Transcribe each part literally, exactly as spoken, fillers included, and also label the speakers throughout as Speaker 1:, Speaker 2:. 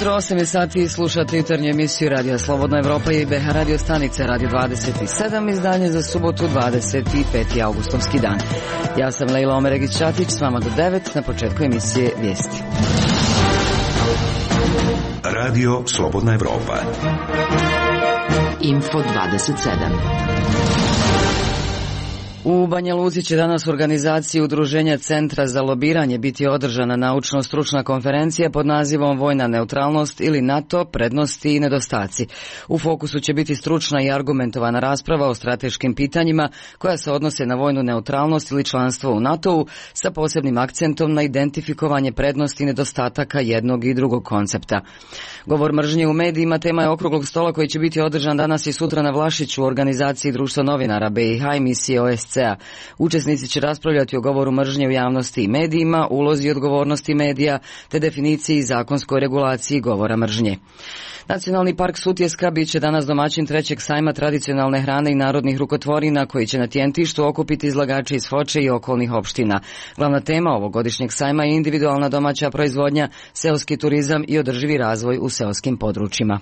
Speaker 1: jutro, osam je sati, slušate jutarnju emisiju Radija Slobodna Evropa i B H radio stanice Radio dvadeset sedam, izdanje za subotu dvadeset peti avgustovski dan. Ja sam Lejla Omeregić-Ćatić, s vama do devet, na početku emisije Vijesti.
Speaker 2: Radio Slobodna Evropa.
Speaker 3: Info dvadeset sedam.
Speaker 1: U Banja Luci će danas u organizaciji Udruženja Centra za lobiranje biti održana naučno-stručna konferencija pod nazivom Vojna neutralnost ili NATO, prednosti i nedostaci. U fokusu će biti stručna i argumentovana rasprava o strateškim pitanjima koja se odnose na vojnu neutralnost ili članstvo u NATO-u sa posebnim akcentom na identifikovanje prednosti i nedostataka jednog i drugog koncepta. Govor mržnje u medijima tema je okruglog stola koji će biti održan danas i sutra na Vlašiću u organizaciji Društva novinara B i H i misije O S C A. Učesnici će raspravljati o govoru mržnje u javnosti i medijima, ulozi i odgovornosti medija, te definiciji i zakonskoj regulaciji govora mržnje. Nacionalni park Sutjeska bit će danas domaćin trećeg sajma tradicionalne hrane i narodnih rukotvorina koji će na Tjentištu okupiti izlagače iz Foče i okolnih opština. Glavna tema ovogodišnjeg sajma je individualna domaća proizvodnja, seoski turizam i održivi razvoj u seoskim područjima.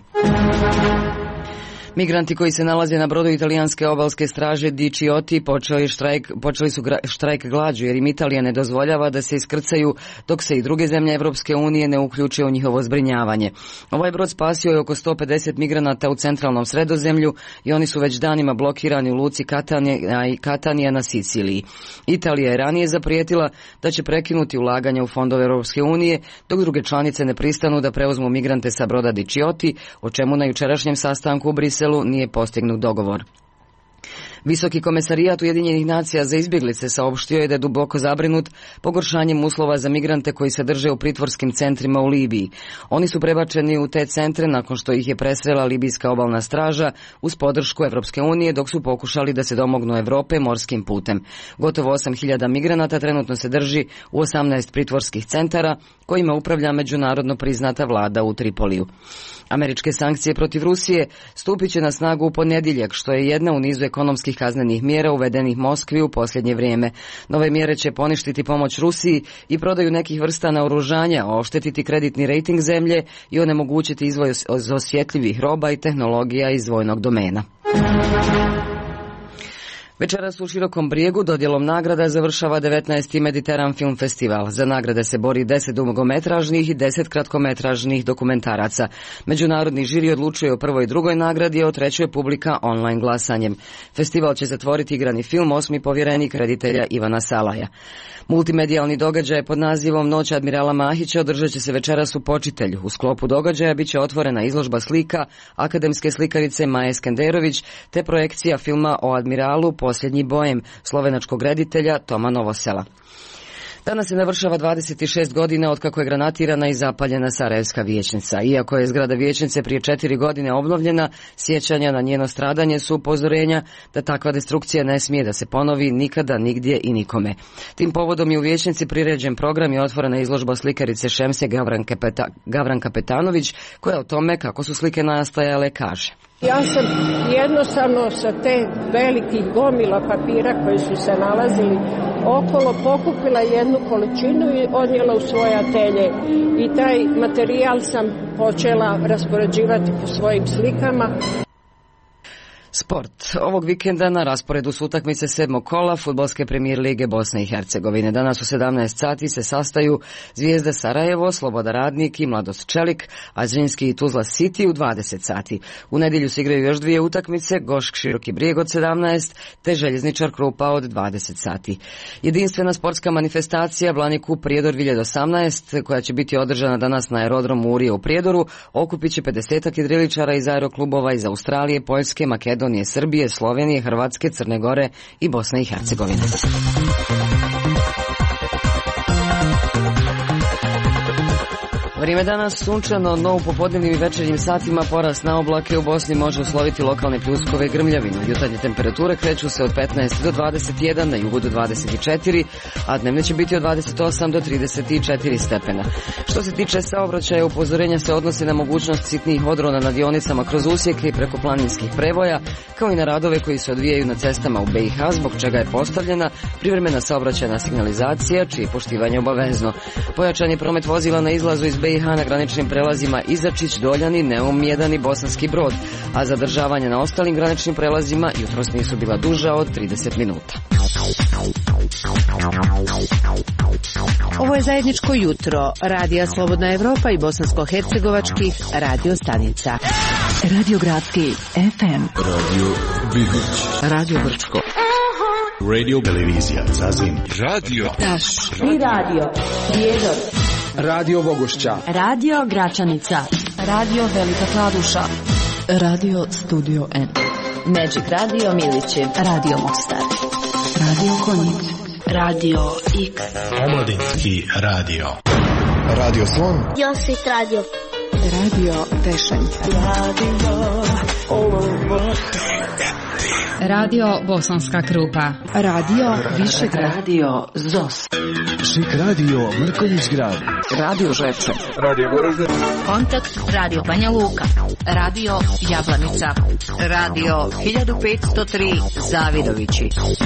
Speaker 1: Migranti koji se nalaze na brodu italijanske obalske straže Diciotti počeli, štrajk, počeli su štrajk glađu jer im Italija ne dozvoljava da se iskrcaju dok se i druge zemlje Evropske unije ne uključe u njihovo zbrinjavanje. Ovaj brod spasio je oko sto pedeset migranata u centralnom Sredozemlju i oni su već danima blokirani u luci Katanija i Katanija na Siciliji. Italija je ranije zaprijetila da će prekinuti ulaganja u fondove Evropske unije dok druge članice ne pristanu da preuzmu migrante sa broda Diciotti, o čemu na jučerašnjem sastanku u Briselu nije postignut dogovor. Visoki komesarijat Ujedinjenih nacija za izbjeglice saopštio je da je duboko zabrinut pogoršanjem uslova za migrante koji se drže u pritvorskim centrima u Libiji. Oni su prebačeni u te centre nakon što ih je presrela libijska obalna straža uz podršku Evropske unije dok su pokušali da se domognu Evrope morskim putem. Gotovo osam hiljada migranata trenutno se drži u osamnaest pritvorskih centara kojima upravlja međunarodno priznata vlada u Tripoliju. Američke sankcije protiv Rusije stupit će na snagu u ponedjeljak, što je jedna u nizu ekonomskih kaznenih mjera uvedenih Moskvi u posljednje vrijeme. Nove mjere će poništiti pomoć Rusiji i prodaju nekih vrsta naoružanja, oštetiti kreditni rejting zemlje i onemogućiti izvoz osjetljivih roba i tehnologija iz vojnog domena. Večeras u Širokom Brijegu dodjelom nagrada završava devetnaesti Mediteran Film Festival. Za nagrade se bori deset dugometražnih i deset kratkometražnih dokumentaraca. Međunarodni žiri odlučuje o prvoj i drugoj nagradi, a o trećoj publika online glasanjem. Festival će zatvoriti igrani film Osmi povjerenik reditelja Ivana Salaja. Multimedijalni događaj pod nazivom Noć admirala Mahića održat će se večeras u Počitelju. U sklopu događaja bit će otvorena izložba slika akademske slikarice Maje Skenderović te projekcija filma o admiralu Posljednji bojem slovenačkog reditelja Toma Novosela. Danas se navršava dvadeset šest godina od kako je granatirana i zapaljena Sarajevska vijećnica. Iako je zgrada vijećnice prije četiri godine obnovljena, sjećanja na njeno stradanje su upozorenja da takva destrukcija ne smije da se ponovi nikada, nigdje i nikome. Tim povodom je u vijećnici priređen program i otvorena izložba slikarice Šemse Gavranke Peta, Gavranka Petanović, koja o tome kako su slike nastajale kaže.
Speaker 4: Ja sam jednostavno sa te velikih gomila papira koji su se nalazili okolo pokupila jednu količinu i odnijela u svoje atelje. I taj materijal sam počela raspoređivati po svojim slikama.
Speaker 1: Sport. Ovog vikenda na rasporedu su utakmice sedmog kola fudbalske premijer lige Bosne i Hercegovine. Danas u sedamnaest sati se sastaju Zvijezda Sarajevo, Sloboda Radnik i Mladost Čelik, a Zrinski i Tuzla City u dvadeset sati. U nedjelju se igraju još dvije utakmice, Gošk Široki Brijeg od sedamnaest te Željezničar Krupa od dvadeset sati. Jedinstvena sportska manifestacija Blani Kup Prijedor dvije tisuće osamnaest, koja će biti održana danas na aerodromu Urije u Prijedoru, okupit će pedesetak jedriličara iz aeroklubova iz Australije, Poljske, Makedonije, Makedonije, Srbije, Slovenije, Hrvatske, Crne Gore i Bosne i Hercegovine. Vrijeme danas sunčano, no u popodnevnim i večernjim satima porast na oblake u Bosni može usloviti lokalne pljuskove i grmljavinu. Jutarnje temperature kreću se od petnaest do dvadeset jedan, na jugu do dvadeset četiri, a dnevne će biti od dvadeset osam do trideset četiri stepena. Što se tiče saobraćaja, upozorenja se odnose na mogućnost sitnijih odrona na dionicama kroz usjeke i preko planinskih prevoja, kao i na radove koji se odvijaju na cestama u B i H, zbog čega je postavljena privremena saobraćajna signalizacija, čije poštivanje obavezno. Pojačan je promet vozila na izlazu iz B B i H na graničnim prelazima Izačić, Doljani, Neum jedan i Bosanski Brod, a zadržavanja na ostalim graničnim prelazima jutros nisu bila duža od trideset minuta.
Speaker 3: Ovo je zajedničko jutro Radija Slobodna Evropa i bosansko-hercegovačkih radio stanica. Radio Gradski F M,
Speaker 2: Radio Vidić,
Speaker 1: Radio Brčko,
Speaker 2: Radio Televizija Zazim, Radio
Speaker 3: Taš i Radio Prijedor,
Speaker 5: Radio Bogošća,
Speaker 3: Radio Gračanica, Radio Velika Kladuša, Radio Studio N, Magic Radio Milići, Radio Mostar, Radio Konjic, Radio X,
Speaker 6: Omladinski radio.
Speaker 5: Radio Slon,
Speaker 7: Josit radio.
Speaker 3: Radio Tešanj,
Speaker 8: Radio Bosanska Krupa,
Speaker 3: Radio Višegrad,
Speaker 1: Radio Zos,
Speaker 5: Šik Radio Mrkonjić Grad,
Speaker 1: Radio Žepče,
Speaker 5: Radio Goražde,
Speaker 8: Kontakt Radio Banja Luka, Radio Jablanica, Radio hiljadu petsto tri Zavidovići.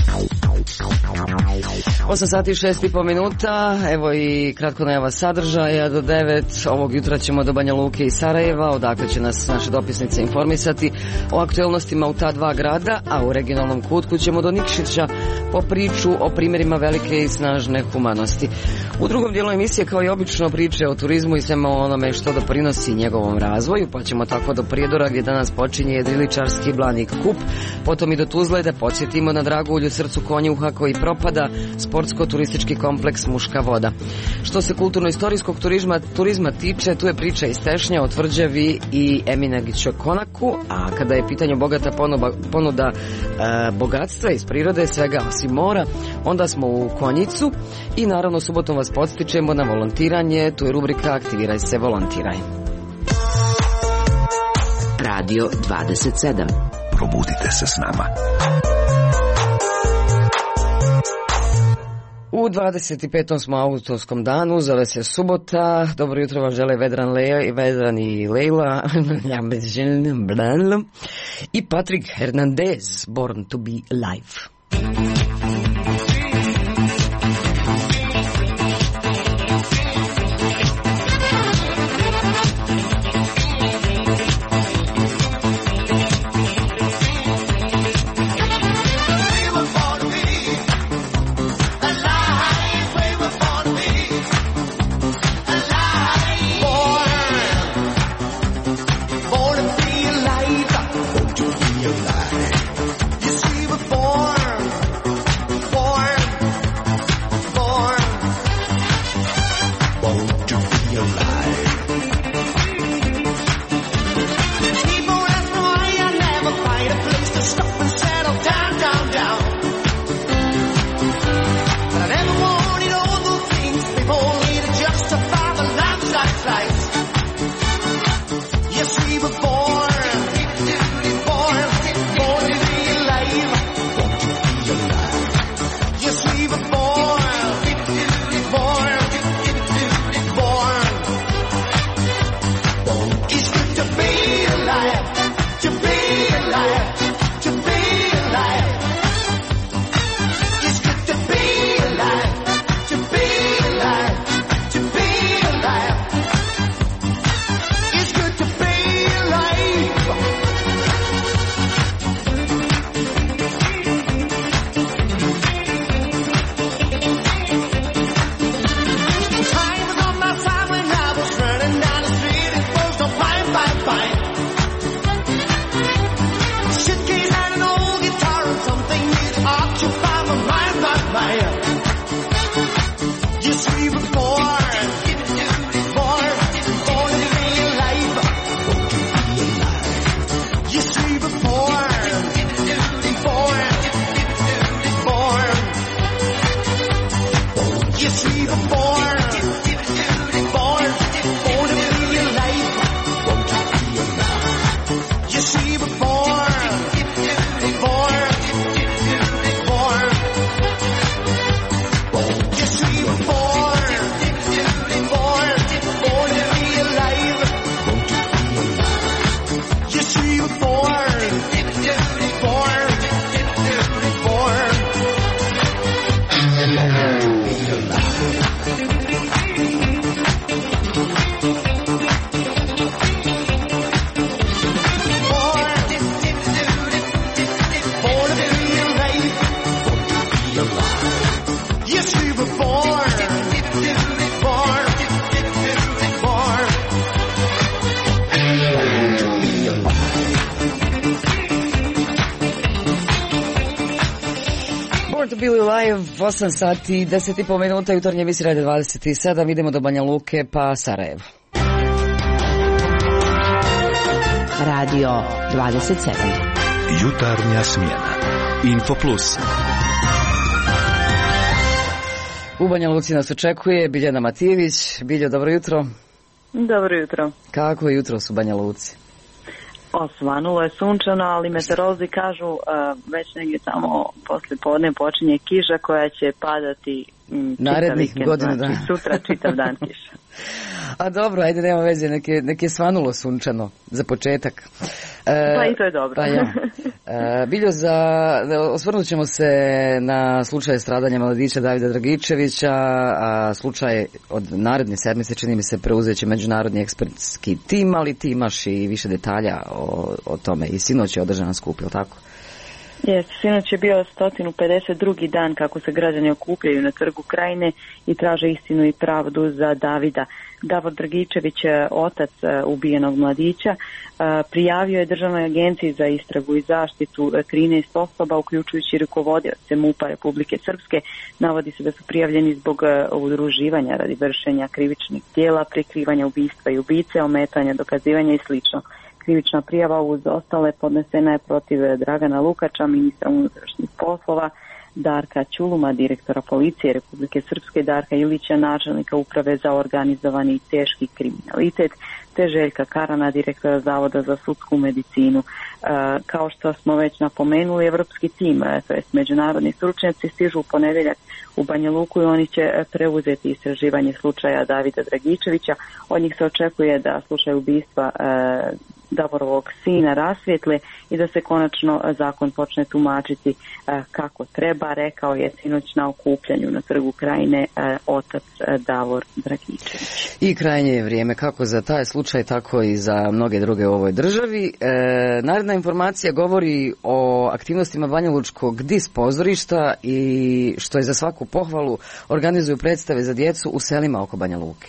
Speaker 1: osam sati i šest i po minuta, evo i kratko najava sadržaja. Do devet ovog jutra ćemo do Banja Luke i Sarajeva, odakle će nas naše dopisnice informisati o aktuelnostima u ta dva grada, a u regionalnom kutku ćemo do Nikšića po priču o primjerima velike i snažne humanosti. U drugom dijelu emisije, kao i obično, priče o turizmu i svema onome što doprinosi njegovom razvoju, pa ćemo tako do Prijedora gdje danas počinje jedriličarski Blanik kup, potom i do Tuzle da podsjetimo na Dragulju, srcu konjuha koji propada, sportsko-turistički kompleks Muška voda. Što se kulturno-istorijskog turizma, turizma tiče, tu je priča iz Tešnja o tvrđavi i Eminagićoj konaku, a kada je pitanje bogata ponuda, ponuda e, bogatstva iz prirode, svega osim mora, onda smo u Konjicu i naravno subotom vas podstičemo na volontiranje, tu je rubrika Aktiviraj se, volontiraj.
Speaker 3: Radio dvadeset sedam.
Speaker 2: probudite se s nama.
Speaker 1: U dvadeset petom smo autorskom danu, zove se subota. Dobro jutro vam žele Vedran, Le, Vedran i Leila i Patrick Hernandez, Born to be Alive.
Speaker 9: You see, we're born
Speaker 1: Born to be Alive, osam sati i deset i po minuta, jutarnje emisije Radio dvadeset sedam, idemo do Banja Luke pa Sarajevo.
Speaker 3: Radio dvadeset sedam.
Speaker 2: Jutarnja smjena. Info Plus.
Speaker 1: U Banja Luci nas očekuje Biljana Matijević. Biljo, dobro jutro.
Speaker 7: Dobro jutro.
Speaker 1: Kako je jutro u Banja Luci?
Speaker 7: Osvanulo je sunčano, ali meteorolozi kažu uh, već negdje tamo poslije podne počinje kiša koja će padati m,
Speaker 1: narednih godinu
Speaker 7: znači,
Speaker 1: dana.
Speaker 7: Sutra čitav dan kiša.
Speaker 1: A dobro, ajde, nema veze, nek je, nek je svanulo sunčano za početak.
Speaker 7: E, pa i to je dobro.
Speaker 1: Pa ja. E, Biljo, za, osvrnut ćemo se na slučaj stradanja mladića Davida Dragičevića, a slučaj od naredne sedmice, čini mi se, preuzet će međunarodni ekspertski tim, ali ti imaš i više detalja o, o tome. I sinoć je održan skup, je li tako?
Speaker 7: Jes, sinoć je bio sto pedeset drugi dan kako se građani okupljaju na Trgu Krajine i traže istinu i pravdu za Davida. Davor Dragičević, otac ubijenog mladića, prijavio je Državnoj agenciji za istragu i zaštitu trinaest osoba, uključujući rukovodioce MUP-a Republike Srpske. Navodi se da su prijavljeni zbog udruživanja radi vršenja krivičnih djela, prikrivanja ubistva i ubice, ometanja, dokazivanja i slično. Krivična prijava uz ostale podnesena je protiv Dragana Lukača, ministra unutrašnjih poslova, Darka Ćuluma, direktora policije Republike Srpske, Darka Ilića, načelnika uprave za organizovani i teški kriminalitet, te Željka Karana, direktora Zavoda za sudsku medicinu. E, kao što smo već napomenuli, evropski tim, to jest međunarodni stručnjaci, stižu u ponedjeljak u Banja Luku i oni će preuzeti istraživanje slučaja Davida Dragičevića. Od njih se očekuje da slučaj ubistva e, Davorovog sina rasvijetle i da se konačno zakon počne tumačiti e, kako treba, rekao je sinoć na okupljanju na Trgu Krajine e, otac e, Davor Dragičević.
Speaker 1: I krajnje je vrijeme kako za taj slučaj, tako i za mnoge druge u ovoj državi. E, naredna informacija govori o aktivnostima Banjalučkog dis pozorišta i što je za svaku pohvalu organizuju predstave za djecu u selima oko Banja Luke.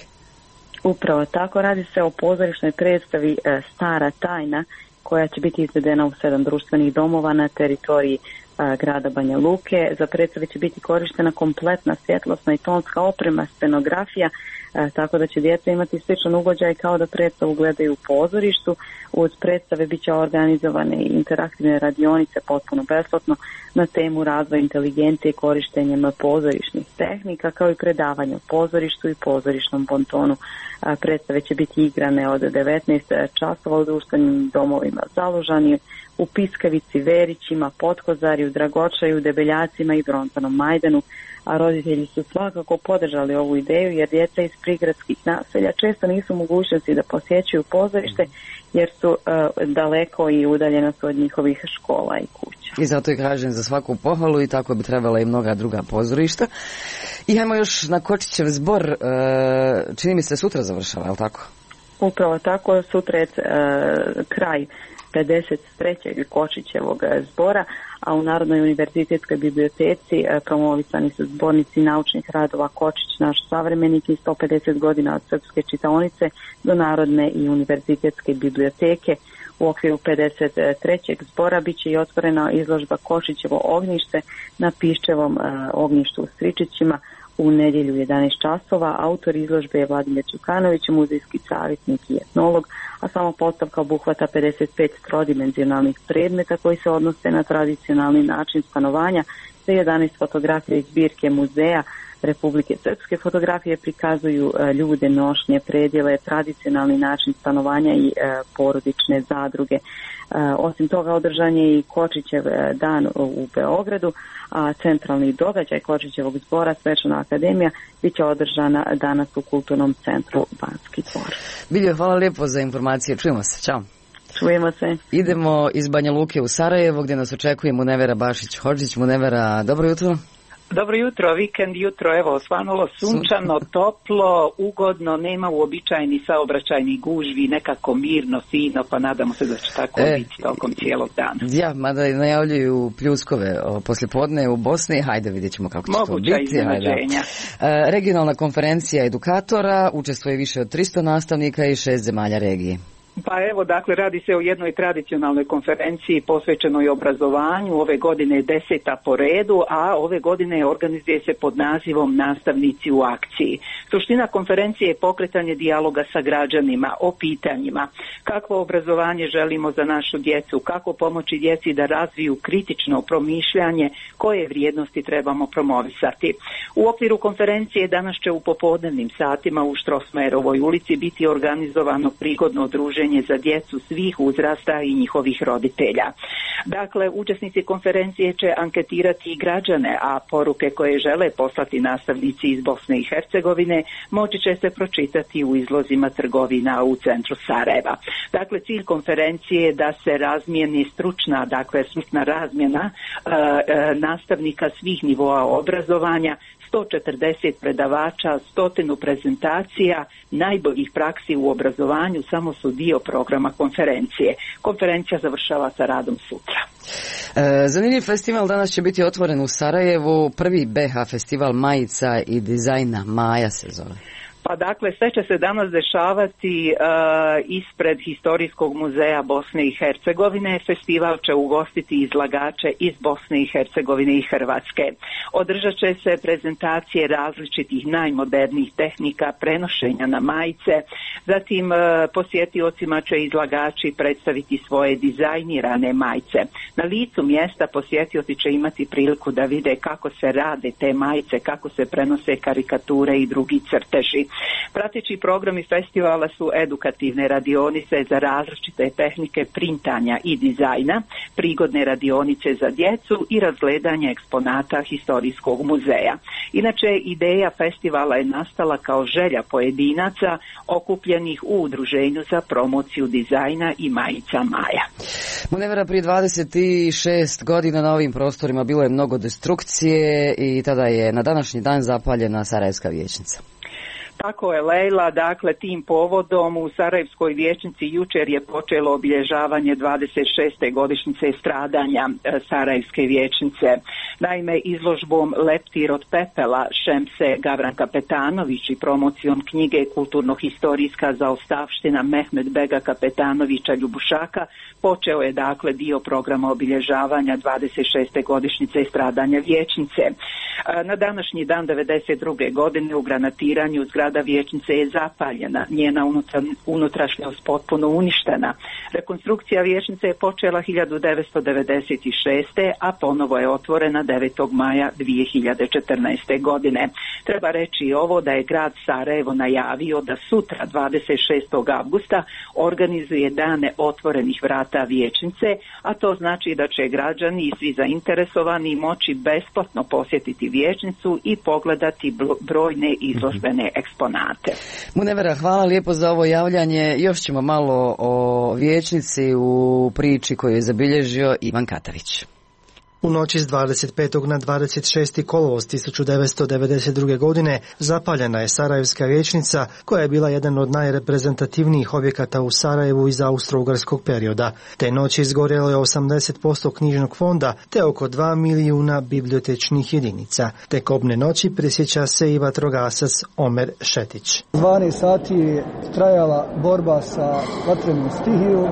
Speaker 7: Upravo tako, radi se o pozorišnoj predstavi e, Stara tajna koja će biti izvedena u sedam društvenih domova na teritoriji e, grada Banja Luke. Za predstavi će biti korištena kompletna svjetlosna i tonska oprema, scenografija, e, tako da će djeca imati sličan ugođaj kao da predstavu gledaju u pozorištu. Uz predstave bit će organizovane i interaktivne radionice potpuno besplatno na temu razvoja inteligencije korištenjem pozorišnih tehnika, kao i predavanje u pozorištu i pozorišnom bontonu. Predstave će biti igrane od devetnaest časova u društvenim domovima Zalužani, u Piskavici, Verićima, Potkozarju, Dragočaju, Debeljacima i Bronzanom Majdanu, a roditelji su svakako podržali ovu ideju jer djeca iz prigradskih naselja često nisu u mogućnosti da posjećuju pozorište jer su uh, daleko i udaljena su od njihovih škola i kuća.
Speaker 1: I zato je kažem za svaku pohvalu i tako bi trebala i mnoga druga pozorišta. I hajmo još na Kočićev zbor, uh, čini mi se sutra završava, je li tako?
Speaker 7: Upravo tako, sutra je uh, kraj pedeset trećeg Kočićevog zbora, a u Narodnoj univerzitetskoj biblioteci promovisani su zbornici naučnih radova Kočić, naš savremenik i sto pedeset godina od srpske čitaonice do Narodne i univerzitetske biblioteke. U okviru pedeset trećeg zbora bit će i otvorena izložba Kočićevo ognjište na Piščevom ognjištu u Stričićima u nedjelju jedanaest časova. Autor izložbe je Vladimir Đukanović, muzejski savjetnik i etnolog, a samo postavka obuhvata pedeset pet trodimenzionalnih predmeta koji se odnose na tradicionalni način stanovanja, te jedanaest fotografija iz zbirke muzeja Republike Srpske. Fotografije prikazuju ljude, nošnje, predjele, tradicionalni način stanovanja i e, porodične zadruge. E, osim toga, održan je i Kočićev dan u Beogradu, a centralni događaj Kočićevog zbora, Svečana akademija, bit će održana danas u Kulturnom centru Banski dvor.
Speaker 1: Biljo, hvala lijepo za informacije. Čujemo se. Ćao.
Speaker 7: Čujemo se.
Speaker 1: Idemo iz Banja Luke u Sarajevo gdje nas očekuje Munevera Bašić-Hodžić. Munevera, dobro jutro.
Speaker 9: Dobro jutro, vikend jutro, evo, osvanulo sunčano, toplo, ugodno, nema uobičajeni saobraćajni gužvi, nekako mirno, fino, pa nadamo se da će tako e, biti tokom cijelog dana. Ja,
Speaker 1: mada najavljuju pljuskove poslijepodne u Bosni, hajde vidjet ćemo kako će
Speaker 9: Moguća
Speaker 1: to biti.
Speaker 9: Iznenađenja.
Speaker 1: E, regionalna konferencija edukatora, učestvuje više od tristo nastavnika i šest zemalja regije.
Speaker 9: Pa evo, dakle, radi se o jednoj tradicionalnoj konferenciji posvećenoj obrazovanju. Ove godine je deseta po redu, a ove godine organizuje se pod nazivom Nastavnici u akciji. Suština konferencije je pokretanje dijaloga sa građanima o pitanjima kakvo obrazovanje želimo za našu djecu, kako pomoći djeci da razviju kritično promišljanje, koje vrijednosti trebamo promovisati. U okviru konferencije danas će u popodnevnim satima u Štrosmajerovoj ulici biti organizovano prigodno druženje za djecu svih uzrasta i njihovih roditelja. Dakle, učesnici konferencije će anketirati i građane, a poruke koje žele poslati nastavnici iz Bosne i Hercegovine moći će se pročitati u izlozima trgovina u centru Sarajeva. Dakle, cilj konferencije je da se razmijeni stručna, dakle stručna razmjena e, e, nastavnika svih nivoa obrazovanja, sto četrdeset predavača, stotinu prezentacija najboljih praksi u obrazovanju samo su dio programa konferencije. Konferencija završava sa radom sutra.
Speaker 1: E, zanimljiv festival danas će biti otvoren u Sarajevu, prvi B H festival majica i dizajna, Maja se zove.
Speaker 9: Pa dakle, sve će se danas dešavati uh, ispred Historijskog muzeja Bosne i Hercegovine. Festival će ugostiti izlagače iz Bosne i Hercegovine i Hrvatske. Održat će se prezentacije različitih najmodernijih tehnika prenošenja na majice. Zatim uh, posjetiocima će izlagači predstaviti svoje dizajnirane majice. Na licu mjesta posjetioci će imati priliku da vide kako se rade te majice, kako se prenose karikature i drugi crteži. Prateći programi festivala su edukativne radionice za različite tehnike printanja i dizajna, prigodne radionice za djecu i razgledanje eksponata Historijskog muzeja. Inače, ideja festivala je nastala kao želja pojedinaca okupljenih u udruženju za promociju dizajna i majica Maja.
Speaker 1: Munevera, prije dvadeset šest godina na ovim prostorima bilo je mnogo destrukcije i tada je na današnji dan zapaljena Sarajevska vijećnica.
Speaker 9: Tako je, Lejla, dakle tim povodom u Sarajevskoj vijećnici jučer je počelo obilježavanje dvadeset šeste godišnjice stradanja e, Sarajevske vijećnice. Naime, izložbom Leptir od pepela Šemse Gavranka Petanović i promocijom knjige Kulturno-historijska zaostavština Mehmed Bega Kapetanovića Ljubušaka počeo je dakle dio programa obilježavanja dvadeset šeste godišnjice stradanja vijećnice. E, na današnji dan devedeset druge godine u granatiranju zgrada vijećnice je zapaljena, njena unutra, unutrašnjost potpuno uništena. Rekonstrukcija vijećnice je počela hiljadu devetsto devedeset šeste. a ponovo je otvorena devetog maja dvije hiljade četrnaeste. godine. Treba reći i ovo da je grad Sarajevo najavio da sutra dvadeset šestog avgusta organizuje dane otvorenih vrata vijećnice, a to znači da će građani i svi zainteresovani moći besplatno posjetiti vijećnicu i pogledati brojne izložbene eksponate.
Speaker 1: Munevera, hvala lijepo za ovo javljanje. Još ćemo malo o vijećnici u priči koju je zabilježio Ivan Katavić.
Speaker 10: U noći s dvadeset petog na dvadeset šesti kolovoz tisuću devetsto devedeset druge. godine zapaljena je Sarajevska vijećnica, koja je bila jedan od najreprezentativnijih objekata u Sarajevu iz austro-ugarskog perioda. Te noći izgorjelo je osamdeset posto knjižnog fonda te oko dva milijuna bibliotečnih jedinica. Te kobne noći prisjeća se i vatrogasac Omer Šetić.
Speaker 11: dvanaest sati je trajala borba sa vatrenom stihijom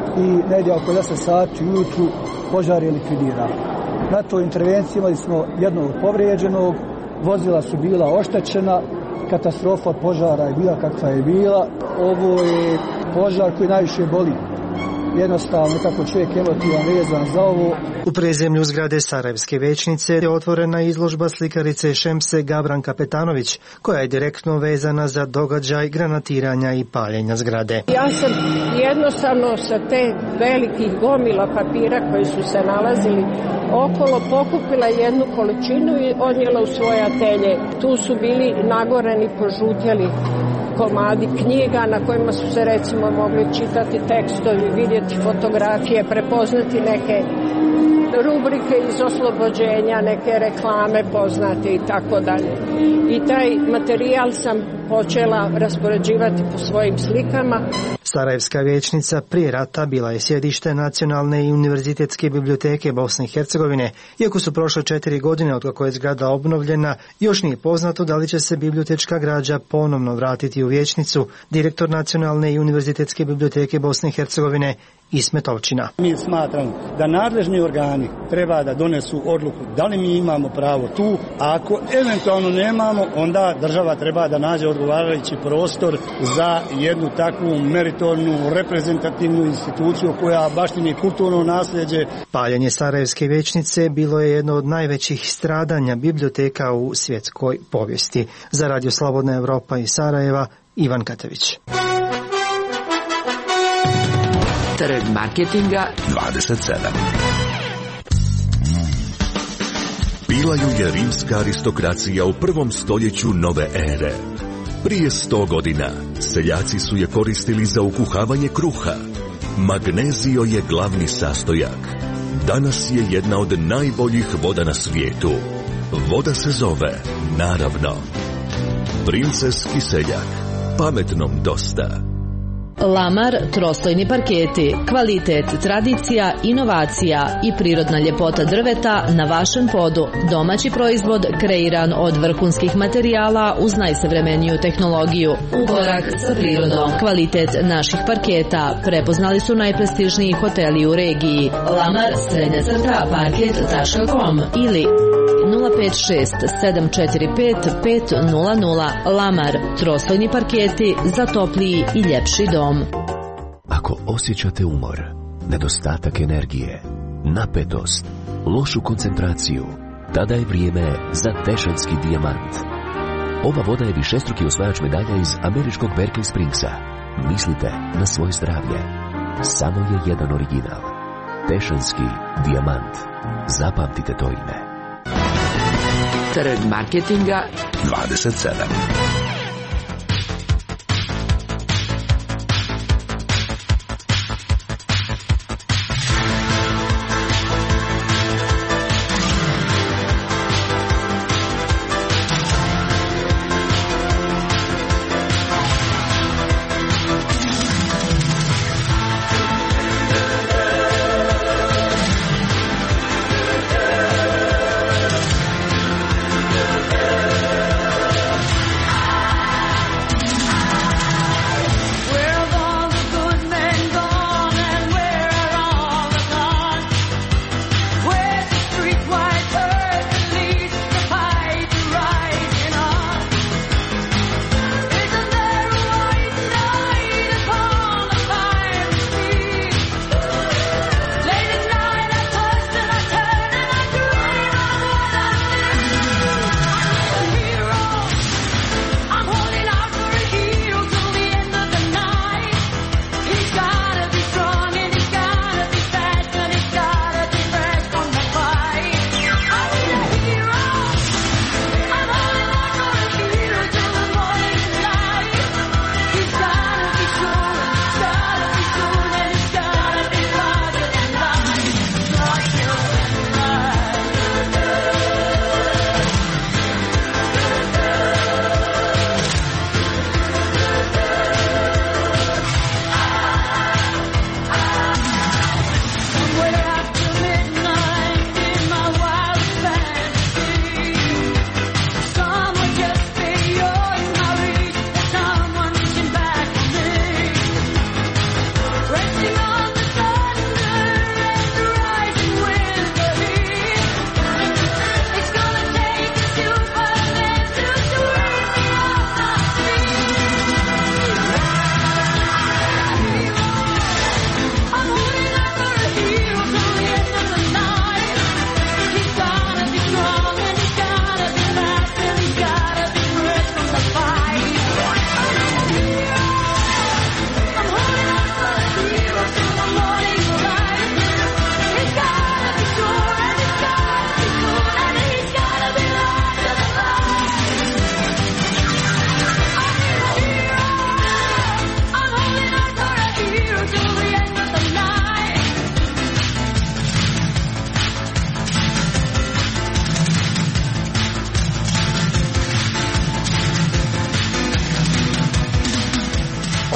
Speaker 11: i negdje oko deset sati ujutru požar je likvidiran. Na toj intervenciji imali smo jednog povrijeđenog, vozila su bila oštećena, katastrofa požara je bila kakva je bila. Ovo je požar koji najviše boli. Jednostavno, kako čovjek emotivan vezan za ovo.
Speaker 10: U prezemlju zgrade Sarajevske vijećnice je otvorena izložba slikarice Šemse Gavranka Petanović, koja je direktno vezana za događaj granatiranja i paljenja zgrade.
Speaker 4: Ja sam jednostavno sa te velikih gomila papira koji su se nalazili okolo pokupila jednu količinu i odnijela u svoje atelje. Tu su bili nagoreni, požutjeli komadi knjiga na kojima su se recimo mogli čitati tekstovi, vidjeti fotografije, prepoznati neke rubrike iz oslobođenja, neke reklame poznate i tako dalje. I taj materijal sam počela raspoređivati po svojim slikama.
Speaker 10: Sarajevska vijećnica prije rata bila je sjedište Nacionalne i univerzitetske biblioteke Bosne i Hercegovine. Iako su prošle četiri godine od kako je zgrada obnovljena, još nije poznato da li će se bibliotečka građa ponovno vratiti u vijećnicu. Direktor Nacionalne i univerzitetske biblioteke Bosne i Hercegovine Ismet Ovčina.
Speaker 12: Mi smatramo da nadležni organi treba da donesu odluku da li mi imamo pravo tu, a ako eventualno nemamo, onda država treba da nađe odgovarajući prostor za jednu takvu meritornu, reprezentativnu instituciju koja baštini kulturno nasljeđe.
Speaker 10: Paljenje Sarajevske vijećnice bilo je jedno od najvećih stradanja biblioteka u svjetskoj povijesti. Za Radio Slobodna Evropa iz Sarajeva, Ivan Katević.
Speaker 3: Trg marketinga
Speaker 2: dvadeset sedam. Bila ju je rimska aristokracija u prvom stoljeću nove ere. Prije sto godina seljaci su je koristili za ukuhavanje kruha. Magnezio je glavni sastojak. Danas je jedna od najboljih voda na svijetu. Voda se zove, naravno, princeski seljak. Pametnom dosta.
Speaker 13: Lamar troslojni parketi, kvalitet, tradicija, inovacija i prirodna ljepota drveta na vašem podu. Domaći proizvod kreiran od vrhunskih materijala uz najsavremeniju tehnologiju. U korak sa prirodom. Kvalitet naših parketa prepoznali su najprestižniji hoteli u regiji. Lamar srednja crta parket tačka com ili nula pet šest sedam četiri pet pet nula nula. Lamar troslojni parketi za topliji i ljepši dom.
Speaker 14: Ako osjećate umor, nedostatak energije, napetost, lošu koncentraciju, tada je vrijeme za Tešanski dijamant. Ova voda je višestruki osvajač medalja iz američkog Berkeley Springsa. Mislite na svoje zdravlje. Samo je jedan original. Tešanski dijamant. Zapamtite to ime.
Speaker 3: Trg marketinga
Speaker 2: dvadeset sedam.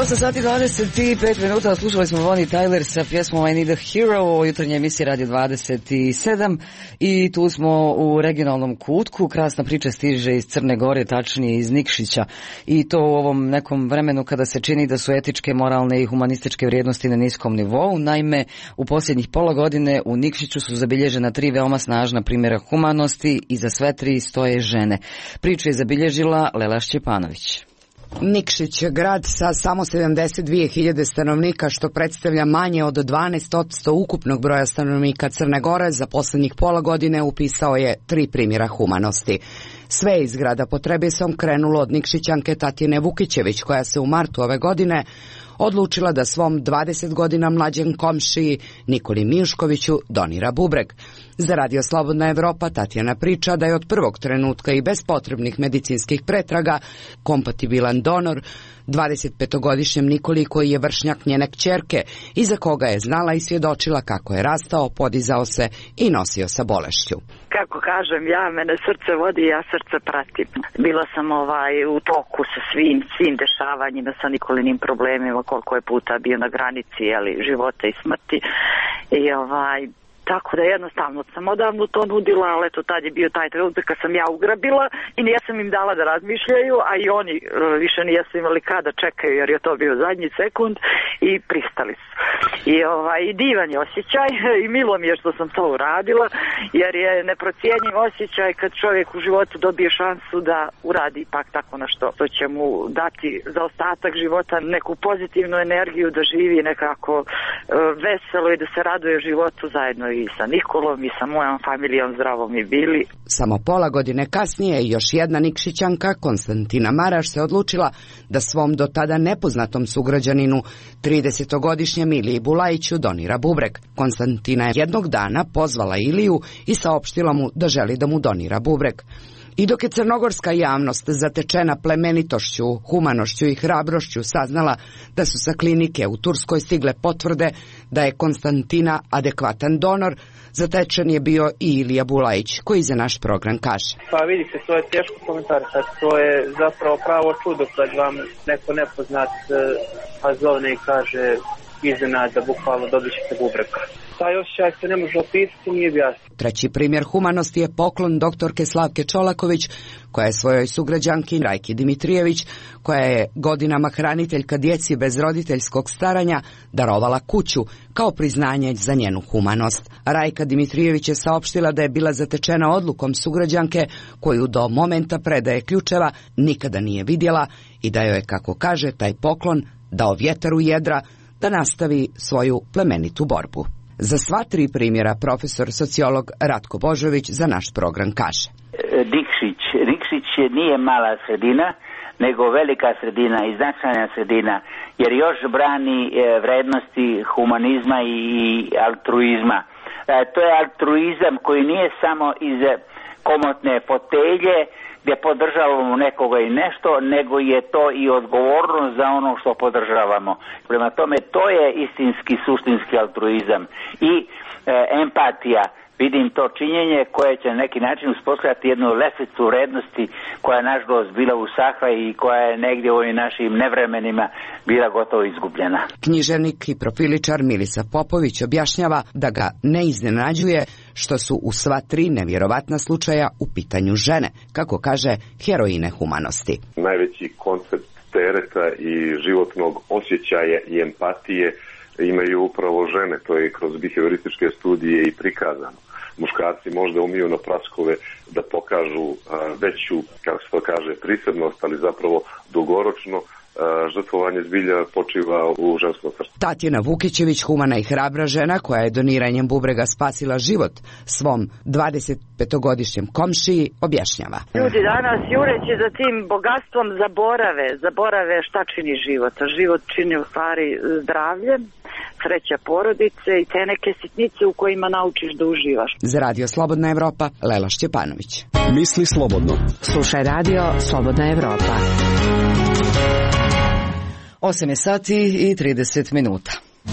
Speaker 1: osam sati dvadeset pet minuta, slušali smo Bonnie Tyler sa pjesmom I Need a Hero u jutarnjoj emisiji Radio dvadeset sedam i tu smo u regionalnom kutku. Krasna priča stiže iz Crne Gore, tačnije iz Nikšića, i to u ovom nekom vremenu kada se čini da su etičke, moralne i humanističke vrijednosti na niskom nivou. Naime, u posljednjih pola godine u Nikšiću su zabilježena tri veoma snažna primjera humanosti i za sve tri stoje žene. Priču je zabilježila Lela Šćepanović.
Speaker 15: Nikšić je grad sa samo sedamdeset dvije hiljade stanovnika, što predstavlja manje od dvanaest posto ukupnog broja stanovnika Crne Gore. Za posljednjih pola godine upisao je tri primjera humanosti. Sve iz grada Potrebisom krenulo od Nikšićanke Tatjane Vukićević, koja se u martu ove godine odlučila da svom dvadeset godina mlađem komšiji Nikoli Miškoviću donira bubreg. Za Radio Slobodna Evropa Tatjana priča da je od prvog trenutka i bez potrebnih medicinskih pretraga kompatibilan donor dvadesetpetogodišnjem Nikoli, koji je vršnjak njene kćerke i za koga je znala i svjedočila kako je rastao, podizao se i nosio sa bolešću.
Speaker 16: Kako kažem ja, mene srce vodi, ja srce pratim. Bila sam ovaj u toku sa svim, svim dešavanjima, sa Nikolinim problemima, koliko je puta bio na granici, ali, života i smrti. I ovaj... Tako da jednostavno sam odavno to nudila, ali eto tad je bio taj trenutak kad sam ja ugrabila i nisam im dala da razmišljaju, a i oni uh, više nijesu imali kada čekaju, jer je to bio zadnji sekund i pristali su. I, ovaj, i divan je osjećaj i milo mi je što sam to uradila, jer je neprocijenjiv osjećaj kad čovjek u životu dobije šansu da uradi ipak tako nešto što će mu dati za ostatak života neku pozitivnu energiju, da živi nekako uh, veselo i da se raduje životu zajedno i sa Nikolom i sa mojom familijom zdravom i bili.
Speaker 15: Samo pola godine kasnije još jedna Nikšićanka, Konstantina Maraš, se odlučila da svom do tada nepoznatom sugrađaninu, tridesetogodišnjem Iliji Bulajiću, donira bubreg. Konstantina je jednog dana pozvala Iliju i saopštila mu da želi da mu donira bubreg. I dok je crnogorska javnost, zatečena plemenitošću, humanošću i hrabrošću, saznala da su sa klinike u Turskoj stigle potvrde da je Konstantina adekvatan donor, zatečen je bio i Ilija Bulajić, koji za naš program kaže.
Speaker 17: Pa vidite, to je teško komentarisati, to je zapravo pravo čudo kad vam neko nepoznat a zovne i kaže iznenada, bukvalno dobit ćete bubreg. Taj osjećaj se ne može opisati, nije jasno.
Speaker 15: Treći primjer humanosti je poklon doktorke Slavke Čolaković, koja je svojoj sugrađanki Rajki Dimitrijević, koja je godinama hraniteljka djeci bez roditeljskog staranja, darovala kuću kao priznanje za njenu humanost. Rajka Dimitrijević je saopštila da je bila zatečena odlukom sugrađanke, koju do momenta predaje ključeva nikada nije vidjela, i da joj je, kako kaže, taj poklon dao vjetar u jedra da nastavi svoju plemenitu borbu. Za sva tri primjera profesor sociolog Ratko Božović za naš program kaže.
Speaker 18: Nikšić, Nikšić nije mala sredina, nego velika sredina i značajna sredina, jer još brani vrednosti humanizma i altruizma. To je altruizam koji nije samo iz komotne fotelje gdje podržavamo nekoga i nešto, nego je to i odgovornost za ono što podržavamo. Prema tome, to je istinski, suštinski altruizam i e, empatija. Vidim to činjenje koje će na neki način uspostaviti jednu lestvicu vrednosti koja je nažalost bila u sahra i koja je negdje u ovim našim nevremenima bila gotovo izgubljena.
Speaker 15: Književnik i profiličar Milisa Popović objašnjava da ga ne iznenađuje što su u sva tri nevjerovatna slučaja u pitanju žene, kako kaže, heroine humanosti.
Speaker 19: Najveći koncept tereta i životnog osjećaja i empatije imaju upravo žene, to je kroz biheviorističke studije i prikazano. Muškarci možda umiju na praskove da pokažu a, veću, kako se to kaže, prisebnost, ali zapravo dugoročno a, žrtvovanje zbilja počiva u ženskom srcu.
Speaker 15: Tatjana Vukićević, humana i hrabra žena koja je doniranjem bubrega spasila život svom dvadesetpetogodišnjem komšiji, objašnjava.
Speaker 16: Ljudi danas jureći za tim bogatstvom zaborave, zaborave šta čini život. Život čini u stvari zdravlje, sreća porodice i te neke sitnice u kojima naučiš da uživaš.
Speaker 15: Za Radio Slobodna Evropa, Lela Šćepanović.
Speaker 5: Misli slobodno.
Speaker 3: Slušaj Radio Slobodna Evropa.
Speaker 1: osam je sati i trideset minuta.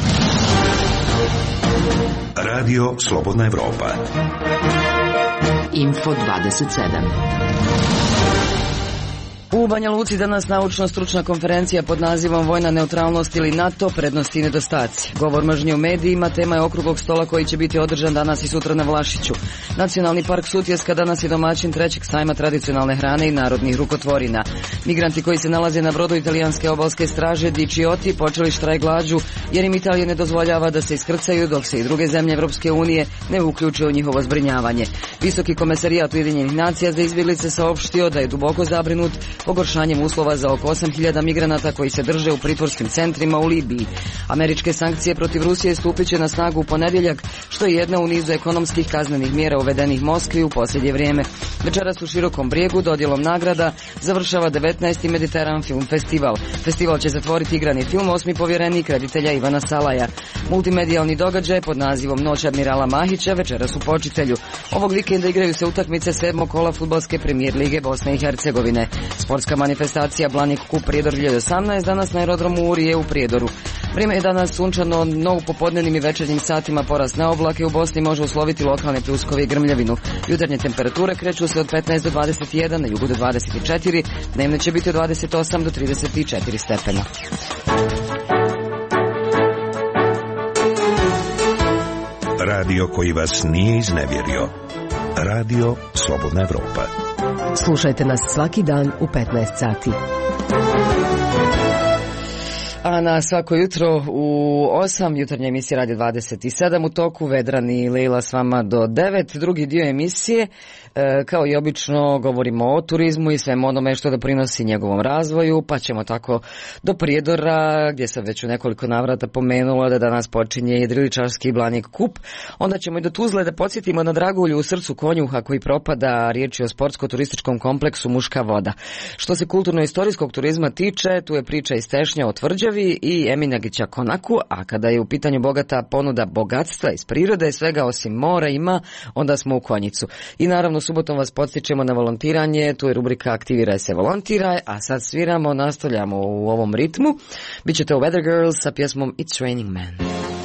Speaker 2: Radio Slobodna Evropa.
Speaker 3: Info dvadeset sedam.
Speaker 1: U Banja Luci danas naučno-stručna konferencija pod nazivom Vojna neutralnost ili NATO, prednosti i nedostaci. Govor mržnje u medijima tema je okruglog stola koji će biti održan danas i sutra na Vlašiću. Nacionalni park Sutjeska danas je domaćin trećeg sajma tradicionalne hrane i narodnih rukotvorina. Migranti koji se nalaze na brodu italijanske obalske straže Dicioti počeli štrajk glađu jer im Italija ne dozvoljava da se iskrcaju dok se i druge zemlje Evropske unije ne uključe u njihovo zbrinjavanje. Visoki komesarijat Ujedinjenih nacija za izbjeglice saopštio da je duboko zabrinut pogoršanjem uslova za oko osam hiljada migranata koji se drže u pritvorskim centrima u Libiji. Američke sankcije protiv Rusije stupit će na snagu u ponedjeljak, što je jedna u nizu ekonomskih kaznenih mjera uvedenih Moskvi u posljednje vrijeme. Večeras u Širokom Brijegu dodjelom nagrada završava devetnaesti Mediteran Film Festival. Festival će zatvoriti igrani film Osmi povjerenik reditelja Ivana Salaja. Multimedijalni događaj pod nazivom Noć admirala Mahića večeras u Počitelju. Ovog vikenda igraju se utakmice sedmog kola fudbalske premijer lige Bosne i Hercegovine. Sportska manifestacija Blanik Kup Prijedor dvije tisuće osamnaest danas na aerodromu Urije u Prijedoru. Vrijeme je danas sunčano, no u popodnevnim i večernjim satima porast na oblake u Bosni može usloviti lokalne pljuskove i grmljavinu. Jutarnje temperature kreću se od petnaest do dvadeset jedan, na jugu do dvadeset četiri, dnevne će biti od dvadeset osam do trideset četiri stepena.
Speaker 2: Radio koji vas nije iznevjerio. Radio Slobodna Evropa.
Speaker 3: Slušajte nas svaki dan u petnaest sati.
Speaker 1: A na svako jutro u osam, jutarnja emisija Radio dvadeset sedam u toku, Vedran i Leila s vama do devet. Drugi dio emisije, e, kao i obično, govorimo o turizmu i svemu onome što doprinosi njegovom razvoju, pa ćemo tako do Prijedora, gdje sam već u nekoliko navrata pomenula da danas počinje jedriličarski Blanik Kup. Onda ćemo i do Tuzle da podsjetimo na dragulju u srcu konjuha koji propada, riječ je o sportsko-turističkom kompleksu Muška voda. Što se kulturno-istorijskog turizma tiče, tu je priča iz Tešnja o Tvrđavi i Eminagića Konaku, a kada je u pitanju bogata ponuda bogatstva iz prirode, svega osim mora ima, onda smo u Konjicu. I naravno subotom vas podstičemo na volontiranje, tu je rubrika Aktiviraj se, volontiraj, a sad sviramo, nastavljamo u ovom ritmu. Bićete u Weather Girls sa pjesmom It's Raining Man.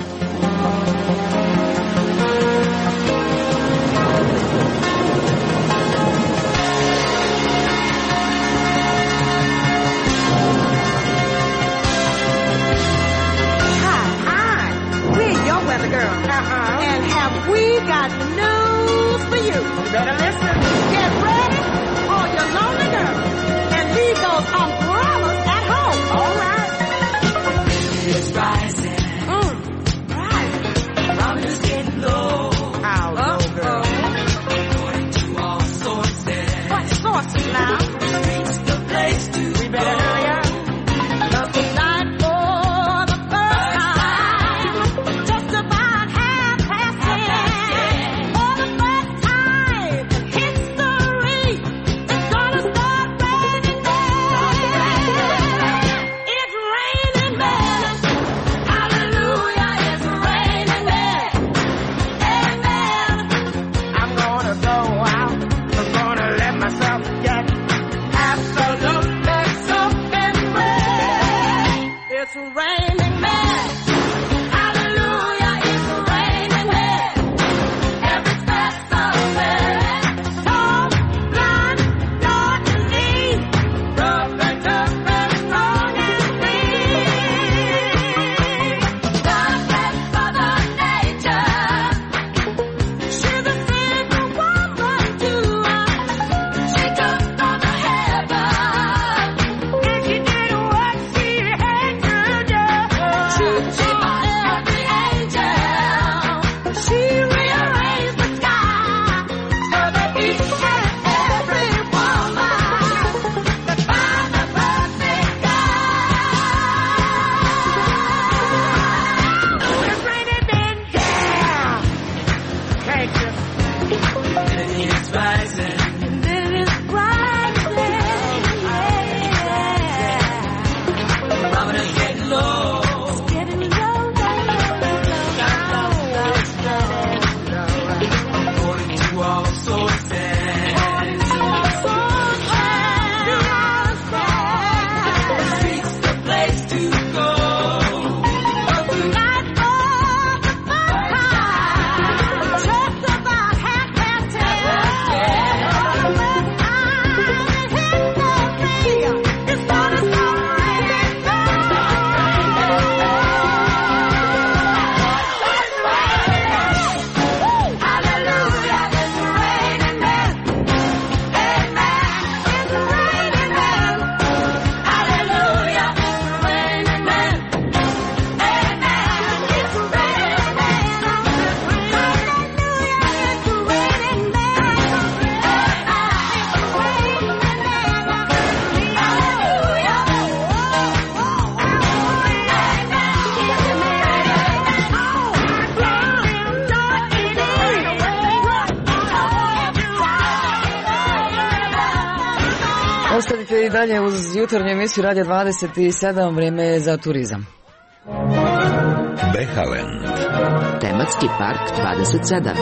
Speaker 20: Got news for you. You better listen. Get ready, all your lonely girls, and leave those umbrellas at home. All right. It's rising. Mm. Rising. Problems getting low. How low, girl? According to all sources. What sources now? It's the place to we better go. Hurry up. Cause tonight for the first time, just about half past ten.
Speaker 21: Hallelujah, it's raining men.
Speaker 1: Ostanite i dalje uz jutarnju emisiju Radio dvadeset sedam, vrijeme je za turizam.
Speaker 2: Behalen.
Speaker 3: Tematski park dvadeset sedam.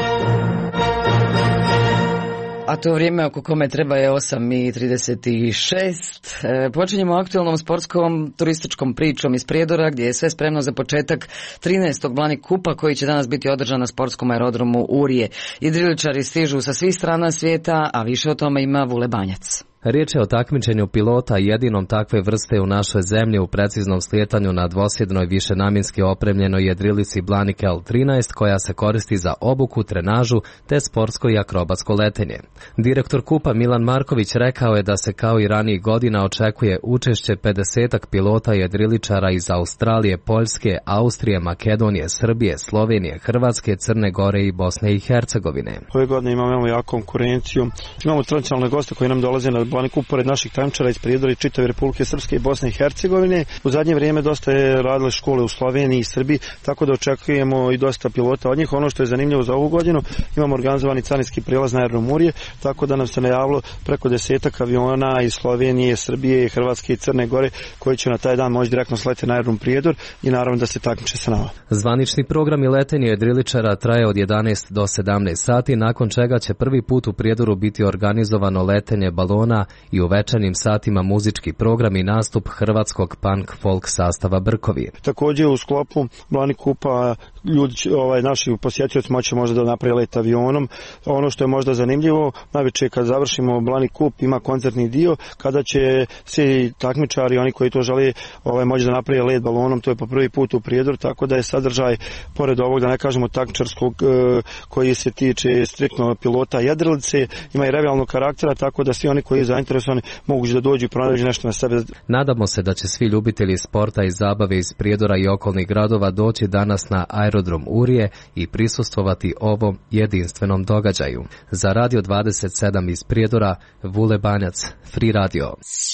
Speaker 1: A to vrijeme oko kome treba je osam i trideset šest. E, počinjemo aktualnom sportskom turističkom pričom iz Prijedora, gdje je sve spremno za početak trinaestog Blani Kupa, koji će danas biti održan na sportskom aerodromu Urije. Jedriličari stižu sa svih strana svijeta, a više o tome ima Vule Banjac.
Speaker 21: Riječ je o takmičenju pilota jedinom takve vrste u našoj zemlji u preciznom slijetanju na dvosjednoj višenamjenski opremljenoj jedrilici Blanik L trinaest, koja se koristi za obuku, trenažu te sportsko i akrobatsko letenje. Direktor Kupa Milan Marković rekao je da se kao i ranijih godina očekuje učešće pedesetak pilota jedriličara iz Australije, Poljske, Austrije, Makedonije, Srbije, Slovenije, Hrvatske, Crne Gore i Bosne i Hercegovine.
Speaker 22: Ove godine imamo jako konkurenciju. Imamo tradicionalne goste koji nam dolaze na Blani Kup pored naših takmičara iz Prijedora i čitave Republike Srpske i Bosne i Hercegovine. U zadnje vrijeme dosta je radile škole u Sloveniji i Srbiji, tako da očekujemo i dosta pilota od njih. Ono što je zanimljivo za ovu godinu, imamo organizovani carinski prijelaz na aerodrom Urije, tako da nam se najavilo preko desetak aviona iz Slovenije, Srbije, Hrvatske i Crne Gore, koji će na taj dan moći direktno sletiti na aerodrom Prijedor i naravno da se takmiče sa nama.
Speaker 21: Zvanični program i letenje jedriličara traje od jedanaest do sedamnaest sati, nakon čega će prvi put u Prijedoru biti organizovano letenje balona i u večernjim satima muzički program i nastup hrvatskog punk folk sastava Brkovi.
Speaker 22: Također u sklopu Blani Kupa ljudi, ovaj, naši posjetioci moće možda da naprave let avionom. Ono što je možda zanimljivo, najveće kad završimo Blani Kup ima koncertni dio, kada će svi takmičari, oni koji to žele, ovaj, moći da naprave let balonom, to je po prvi put u Prijedor, tako da je sadržaj, pored ovog, da ne kažemo takmičarskog, koji se tiče striktno pilota jedrilice, ima i revijalnog karaktera, tako da svi oni koji zainteresovani mogu da dođu i pronađu nešto na sebe.
Speaker 21: Nadamo se da će svi ljubitelji sporta i zabave iz Prijedora i okolnih gradova doći danas na aerodrom Urije i prisustvovati ovom jedinstvenom događaju. Za Radio dvadeset sedam iz Prijedora, Vule Banjac, Free Radio.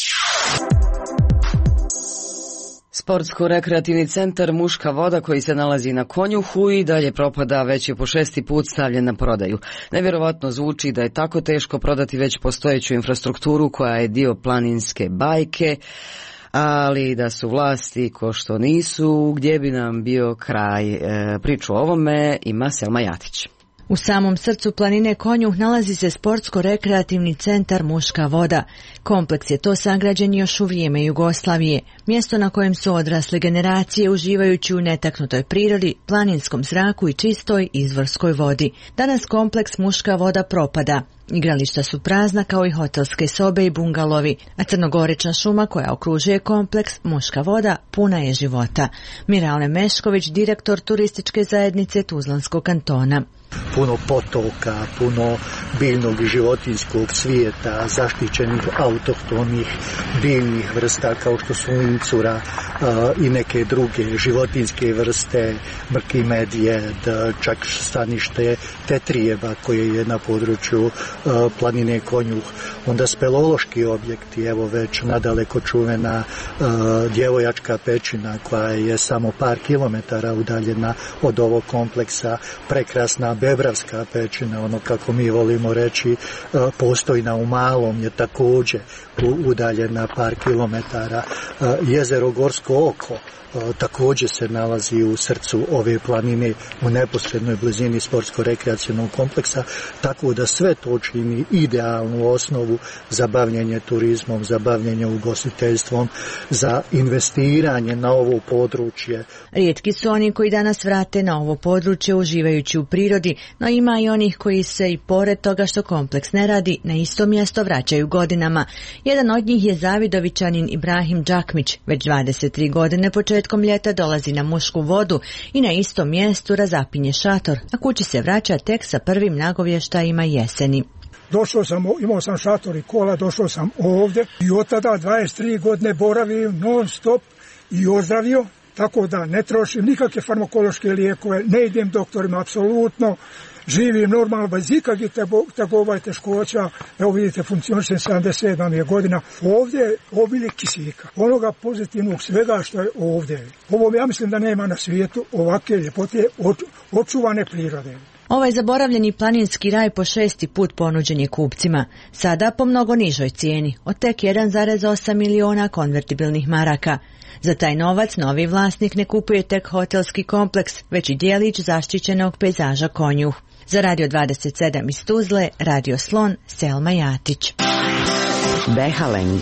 Speaker 1: Sportsko-rekreativni centar Muška voda, koji se nalazi na Konjuhu i dalje propada, već je po šesti put stavljen na prodaju. Nevjerovatno zvuči da je tako teško prodati već postojeću infrastrukturu koja je dio planinske bajke, ali da su vlasti ko što nisu, gdje bi nam bio kraj. E, priču o ovome ima Selma Jatić.
Speaker 23: U samom srcu planine Konjuh nalazi se sportsko-rekreativni centar Muška voda. Kompleks je to sagrađen još u vrijeme Jugoslavije, mjesto na kojem su odrasle generacije uživajući u netaknutoj prirodi, planinskom zraku i čistoj izvorskoj vodi. Danas kompleks Muška voda propada. Igrališta su prazna kao i hotelske sobe i bungalovi, a crnogorična šuma koja okružuje kompleks Muška voda puna je života. Mirale Mešković, direktor turističke zajednice Tuzlanskog kantona.
Speaker 24: Puno potoka, puno biljnog i životinjskog svijeta, zaštićenih autohtonih biljnih vrsta kao što su incura i neke druge životinjske vrste, mrki medvjed, čak stanište tetrijeva koje je na području planine Konjuh. Onda speleološki objekti, evo već nadaleko čuvena Djevojačka pećina koja je samo par kilometara udaljena od ovog kompleksa, prekrasna Bebravska pećina, ono kako mi volimo reći, postojna u Malom, je također udaljena par kilometara. Jezero Gorsko oko također se nalazi u srcu ove planine, u neposrednoj blizini sportsko-rekreacionog kompleksa, tako da sve to čini idealnu osnovu za bavljenje turizmom, za bavljenje ugostiteljstvom, za investiranje na ovo područje.
Speaker 23: Rijetki su oni koji danas vrate na ovo područje uživajući u prirodi, no ima i onih koji se i pored toga što kompleks ne radi, na isto mjesto vraćaju godinama. Jedan od njih je Zavidovićanin Ibrahim Đakmić, već dvadeset tri godine početkom ljeta dolazi na Mušku vodu i na istom mjestu razapinje šator, a kući se vraća tek sa prvim nagovještajima jeseni.
Speaker 25: Došao sam, imao sam šator i kola, došao sam ovdje i od tada dvadeset tri godine boravim non stop i ozdravio, tako da ne trošim nikakve farmakološke lijekove, ne idem doktorima apsolutno, živim normalno bez ikakvih tegova i teškoća. Evo vidite, funkcionišem sedamdeset sedam je godina. Ovdje je obilje kisika, onoga pozitivnog svega što je ovdje. Ovo ja mislim da nema na svijetu ovakve ljepote očuvane prirode.
Speaker 23: Ovaj zaboravljeni planinski raj po šesti put ponuđen je kupcima, sada po mnogo nižoj cijeni, od tek jedan zarez osam miliona konvertibilnih maraka. Za taj novac novi vlasnik ne kupuje tek hotelski kompleks, već i dijelić zaštićenog pejzaža Konjuh. Za Radio dvadeset sedam iz Tuzle, Radio Slon, Selma Jatić.
Speaker 15: Behalend.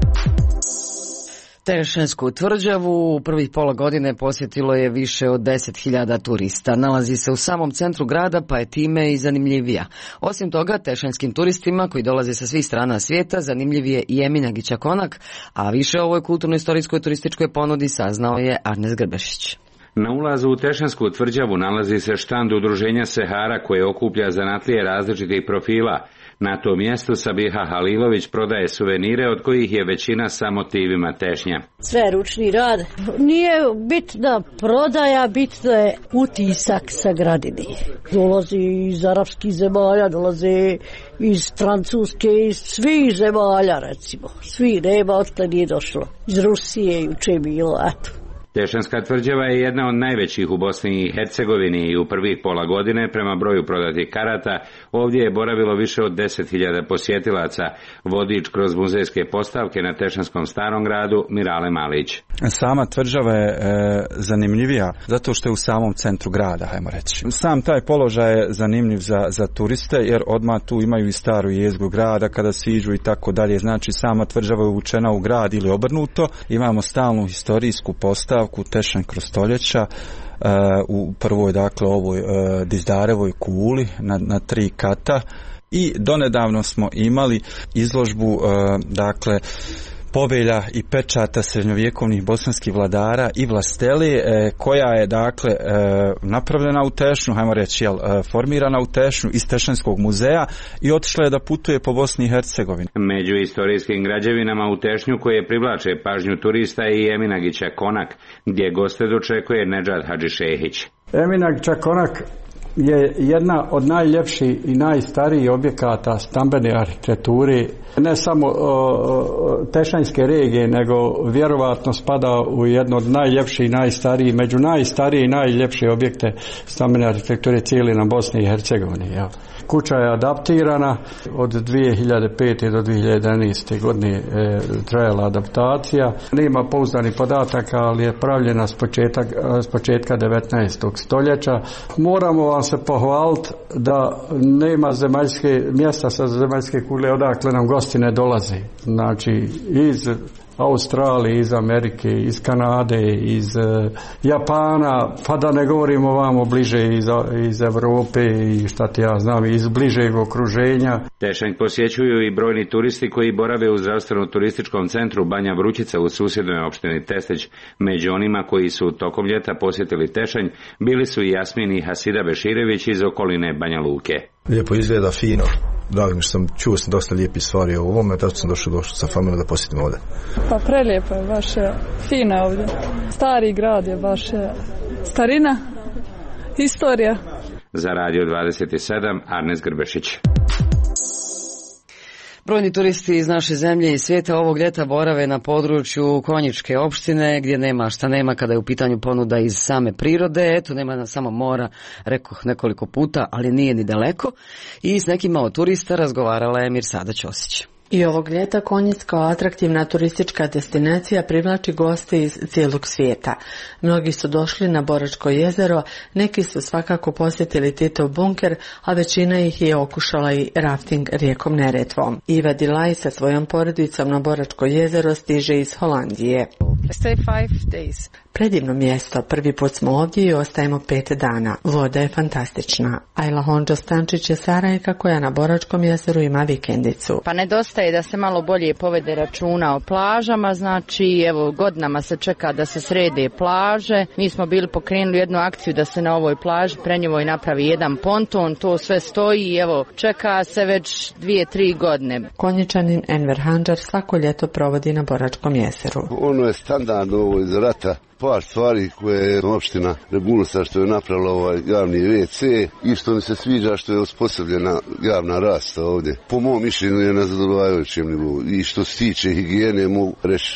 Speaker 1: Tešensku tvrđavu u prvih pola godine posjetilo je više od deset hiljada turista. Nalazi se u samom centru grada, pa je time i zanimljivija. Osim toga, tešenskim turistima koji dolaze sa svih strana svijeta zanimljiv je i Eminagića konak, a više o ovoj kulturno-istorijskoj turističkoj ponudi saznao je Arnes Grbešić.
Speaker 6: Na ulazu u Tešensku tvrđavu nalazi se štand udruženja Sehara koje okuplja zanatlije različitih profila. Na tom mjestu Sabiha Halilović prodaje suvenire od kojih je većina sa motivima tešnja.
Speaker 7: Sve je ručni rad. Nije bitna prodaja, bitno je utisak sa gradine. Dolazi iz arapskih zemalja, dolaze iz Francuske, iz svih zemalja recimo. Svi, nema otkle nije došlo. Iz Rusije juče je bilo, eto.
Speaker 6: Tešenska tvrđava je jedna od najvećih u Bosni i Hercegovini i u prvih pola godine prema broju prodatih karata ovdje je boravilo više od deset hiljada posjetilaca. Vodič kroz muzejske postavke na Tešenskom starom gradu Mirale Malić.
Speaker 8: Sama tvrđava je e, zanimljivija zato što je u samom centru grada, hajmo reći. Sam taj položaj je zanimljiv za, za turiste jer odmah tu imaju i staru jezgru grada kada siđu i tako dalje. Znači sama tvrđava je uvučena u grad ili obrnuto. Imamo stalnu historijsku postavku Tešen kroz stoljeća uh, u prvoj dakle ovoj uh, Dizdarevoj kuli na, na tri kata i donedavno smo imali izložbu uh, dakle povelja i pečata srednjovjekovnih bosanskih vladara i vlasteli e, koja je dakle e, napravljena u Tešnju, hajmo reći jel, e, formirana u Tešnju iz Tešenskog muzeja i otišla je da putuje po Bosni i Hercegovini.
Speaker 6: Među istorijskim građevinama u Tešnju koje privlače pažnju turista je i Eminagića konak gdje goste dočekuje Nedžad Hadžišehić.
Speaker 9: Eminagića konak je jedna od najljepših i najstarijih objekata stambene arhitekture, ne samo o, Tešanjske regije, nego vjerovatno spada u jedno od najljepših i najstarijih, među najstarije i najljepše objekte stambene arhitekture cijeli na Bosni i Hercegovini. Ja. Kuća je adaptirana od dvije hiljade pete do dvije hiljade jedanaeste godine e, trajala adaptacija. Nema pouzdanih podataka, ali je pravljena s, početak, s početka devetnaestog stoljeća. Moramo vam se pohvaliti da nema zemaljske, mjesta sa zemaljske kugle odakle nam gosti ne dolaze. Znači iz Australije, iz Amerike, iz Kanade, iz uh, Japana, pa da ne govorimo vamo bliže iz, iz Europe i šta ti ja znam, iz bližeg okruženja.
Speaker 6: Tešanj posjećuju i brojni turisti koji borave u zdravstveno-turističkom centru Banja Vrućica u susjednoj opštini Testić. Među onima koji su tokom ljeta posjetili Tešanj bili su i Jasmin i Hasida Beširević iz okoline Banja Luke.
Speaker 11: Lijepo izgleda, fino. Drago mi što sam čuo sam dosta lijepih stvari o ovome, tako sam došao, došao sa familijom da posjetim ovdje.
Speaker 26: Pa prelijepo je, baš je fina ovdje. Stari grad je, baš je starina, historija.
Speaker 6: Za Radio dvadeset sedam, Arnes Grbešić.
Speaker 1: Brojni turisti iz naše zemlje i svijeta ovog ljeta borave na području Konjičke opštine gdje nema šta nema kada je u pitanju ponuda iz same prirode. Eto, nema samo mora, rekoh nekoliko puta, ali nije ni daleko. I s nekima od turista razgovarala je Mirsada Ćosić.
Speaker 27: I ovog ljeta Konjic kao atraktivna turistička destinacija privlači goste iz cijelog svijeta. Mnogi su došli na Boračko jezero, neki su svakako posjetili Titov bunker, a većina ih je okušala i rafting rijekom Neretvom. Iva Dilaj sa svojom porodicom na Boračko jezero stiže iz Holandije.
Speaker 28: Stay five days.
Speaker 27: Predivno mjesto, prvi put smo ovdje i ostajemo pet dana. Voda je fantastična. Ajla Honđo Stančić je Sarajka koja na Boračkom jezeru ima vikendicu.
Speaker 28: Pa nedostaje da se malo bolje povede računa o plažama, znači evo godinama se čeka da se srede plaže. Mi smo bili pokrenuli jednu akciju da se na ovoj plaži Prenjevoj napravi jedan ponton, to sve stoji i evo čeka se već dvije, tri godine.
Speaker 27: Konjičanin Enver Handžar svako ljeto provodi na Boračkom jezeru.
Speaker 29: Ono je standardno ovo iz rata. Par stvari koje je opština Rebunusa što je napravila ovaj javni ve ce i što mi se sviđa što je osposobljena javna rasta ovdje. Po mom mišljenju je na zadovoljavajućem nivou i što se tiče higijene mogu reći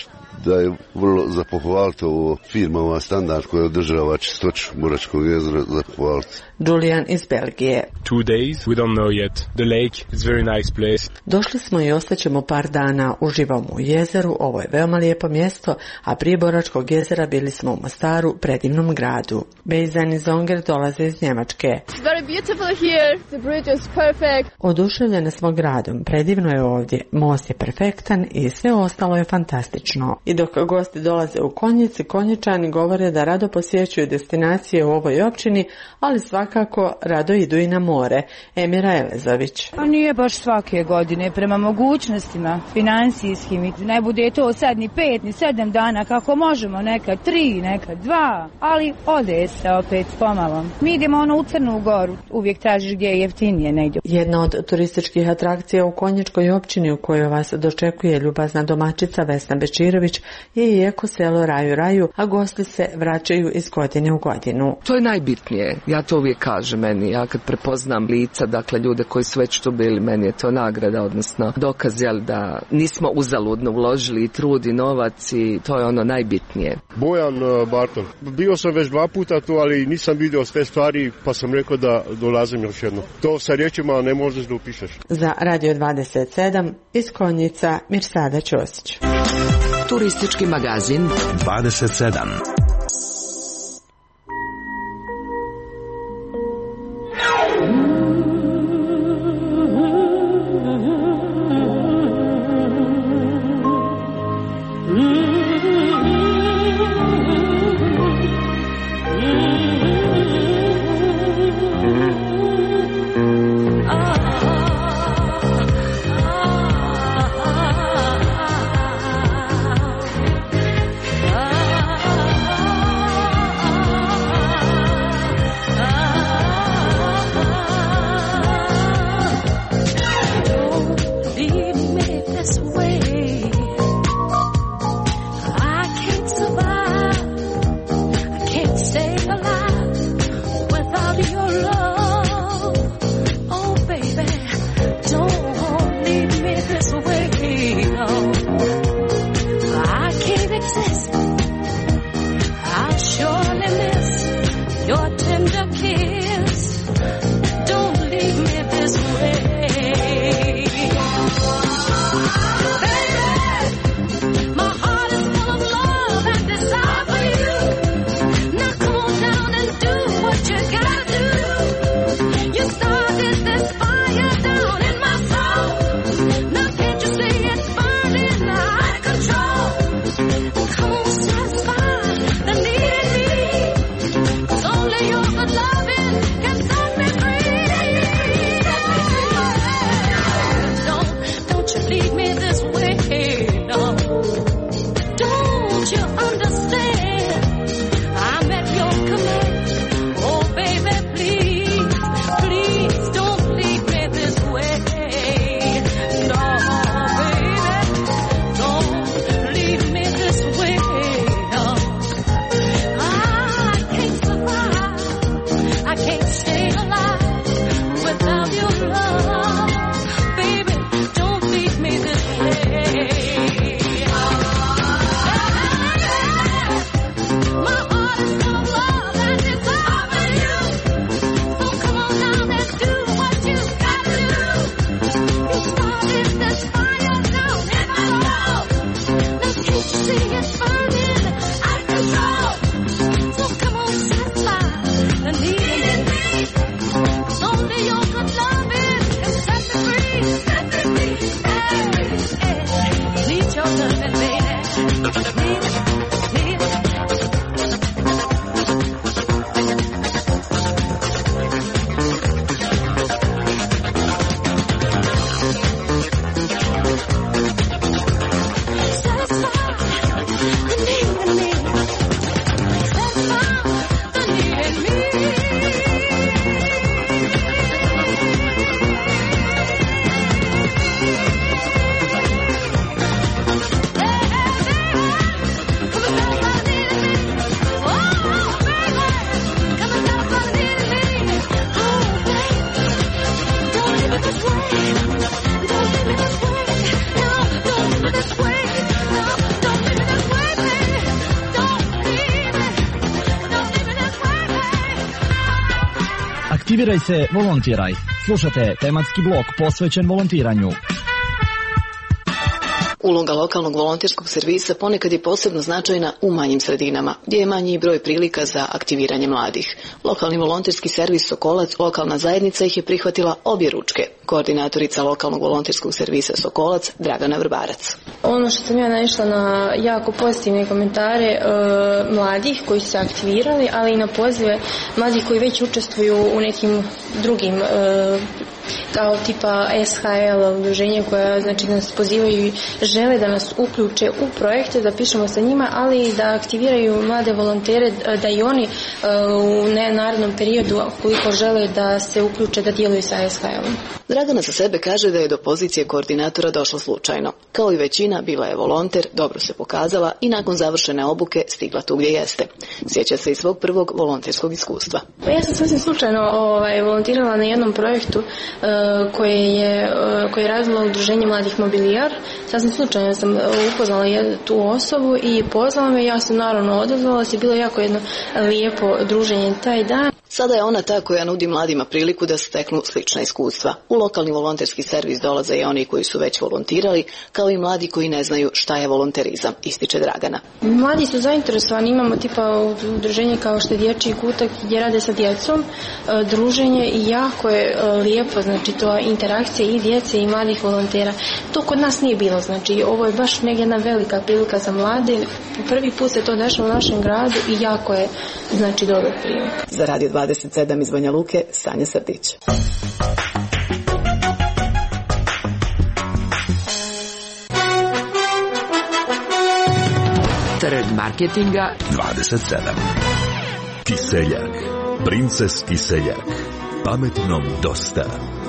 Speaker 29: da je vrlo za pohvaliti ovo firma Standard koja održava čistoću Moračkog jezera, za pohvaliti.
Speaker 27: Julian iz Belgije.
Speaker 4: Two days, we don't know yet. The lake is very nice place.
Speaker 27: Došli smo i ostaćemo par dana, uživamo u jezeru, ovo je veoma lijepo mjesto, a prije Boračkog jezera bili smo u Mostaru, predivnom gradu. Bejzan i Zonger dolaze iz Njemačke.
Speaker 10: It's very beautiful here. The bridge is perfect.
Speaker 27: Oduševljene smo gradom, predivno je ovdje, most je perfektan i sve ostalo je fantastično. I dok gosti dolaze u Konjici, Konjičani govore da rado posjećuju destinacije u ovoj općini, ali svakako rado idu i na more. Emira Elezović.
Speaker 12: A nije baš svake godine, prema mogućnostima financijskim. Ne bude to sad ni pet, ni sedam dana, kako možemo, nekad tri, nekad dva, ali ode se opet pomalo. Mi idemo ono u Crnu Goru, uvijek tražiš gdje je jeftinije, ne ide.
Speaker 27: Jedna od turističkih atrakcija u Konjičkoj općini u kojoj vas dočekuje ljubazna domaćica Vesna Bečirović je i eko selo Raju Raju, a gosti se vraćaju iz godine u godinu.
Speaker 13: To je najbitnije, ja to uvijek kažem meni, ja kad prepoznam lica, dakle ljude koji su već tu bili, meni je to nagrada, odnosno dokaz jel, da nismo uzaludno uložili i trud i novac i to je ono najbitnije.
Speaker 14: Bojan uh, Barton. Bio sam već dva puta tu, ali nisam vidio sve stvari, pa sam rekao da dolazim još jedno. To sa riječima ne možeš da upišeš.
Speaker 27: Za Radio dvadeset sedam iz Konjica Mirsada Ćosić.
Speaker 3: Turistički magazin
Speaker 2: dvadeset sedam.
Speaker 20: Ah
Speaker 5: Aktiviraj se, volontiraj. Slušate tematski blok posvećen volontiranju.
Speaker 16: Uloga lokalnog volonterskog servisa ponekad je posebno značajna u manjim sredinama, gdje je manji broj prilika za aktiviranje mladih. Lokalni volonterski servis Sokolac, lokalna zajednica ih je prihvatila obje ručke. Koordinatorica lokalnog volonterskog servisa Sokolac, Dragana Vrbarac.
Speaker 17: Ono što sam ja naišla na jako pozitivne komentare e, mladih koji su se aktivirali, ali i na pozive mladih koji već učestvuju u nekim drugim e, kao tipa S H L udruženje koja znači nas pozivaju i žele da nas uključe u projekte, da pišemo sa njima, ali i da aktiviraju mlade volontere, da i oni u narednom periodu koliko žele da se uključe da djeluju sa S H L-om.
Speaker 16: Dragana za sebe kaže da je do pozicije koordinatora došla slučajno. Kao i većina, bila je volonter, dobro se pokazala i nakon završene obuke stigla tu gdje jeste. Sjeća se i svog prvog volonterskog iskustva.
Speaker 17: Pa ja sam sasvim slučajno ovaj, volontirala na jednom projektu uh, koje je, uh, koje je radilo udruženje Mladih Mobilijar. Sasvim slučajno sam upoznala tu osobu i pozvala me, ja sam naravno odazvala se, bilo jako jedno lijepo druženje taj dan.
Speaker 16: Sada je ona ta koja nudi mladima priliku da steknu slična iskustva. U lokalni volonterski servis dolaze i oni koji su već volontirali, kao i mladi koji ne znaju šta je volonterizam, ističe Dragana.
Speaker 17: Mladi su zainteresovani, imamo tipa udruženje kao što je Dječji kutak gdje rade sa djecom, druženje i jako je lijepo, znači to interakcija i djece i mladih volontera. To kod nas nije bilo, znači ovo je baš jedna velika prilika za mlade. Prvi put se to dešava u našem gradu i jako je, znači, dobar prilika.
Speaker 16: Za Radio dvadeset sedam iz Banja Luke, Sanja Srdić.
Speaker 3: Trg marketinga
Speaker 2: dvadeset sedam. Kiseljak. Princes Kiseljak. Pametnom dosta.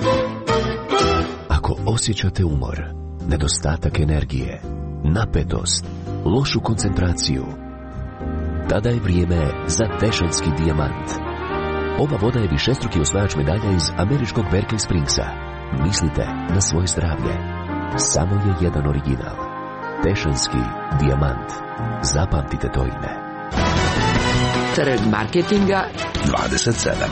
Speaker 18: Ako osjećate umor, nedostatak energije, napetost, lošu koncentraciju, tada je vrijeme za Tešanski dijamant. Ova voda je višestruki osvajač medalja iz američkog Berkeley Springsa. Mislite na svoje zdravlje. Samo je jedan original. Tešanski dijamant. Zapamtite to ime.
Speaker 3: Trg marketinga
Speaker 2: dvadeset sedam.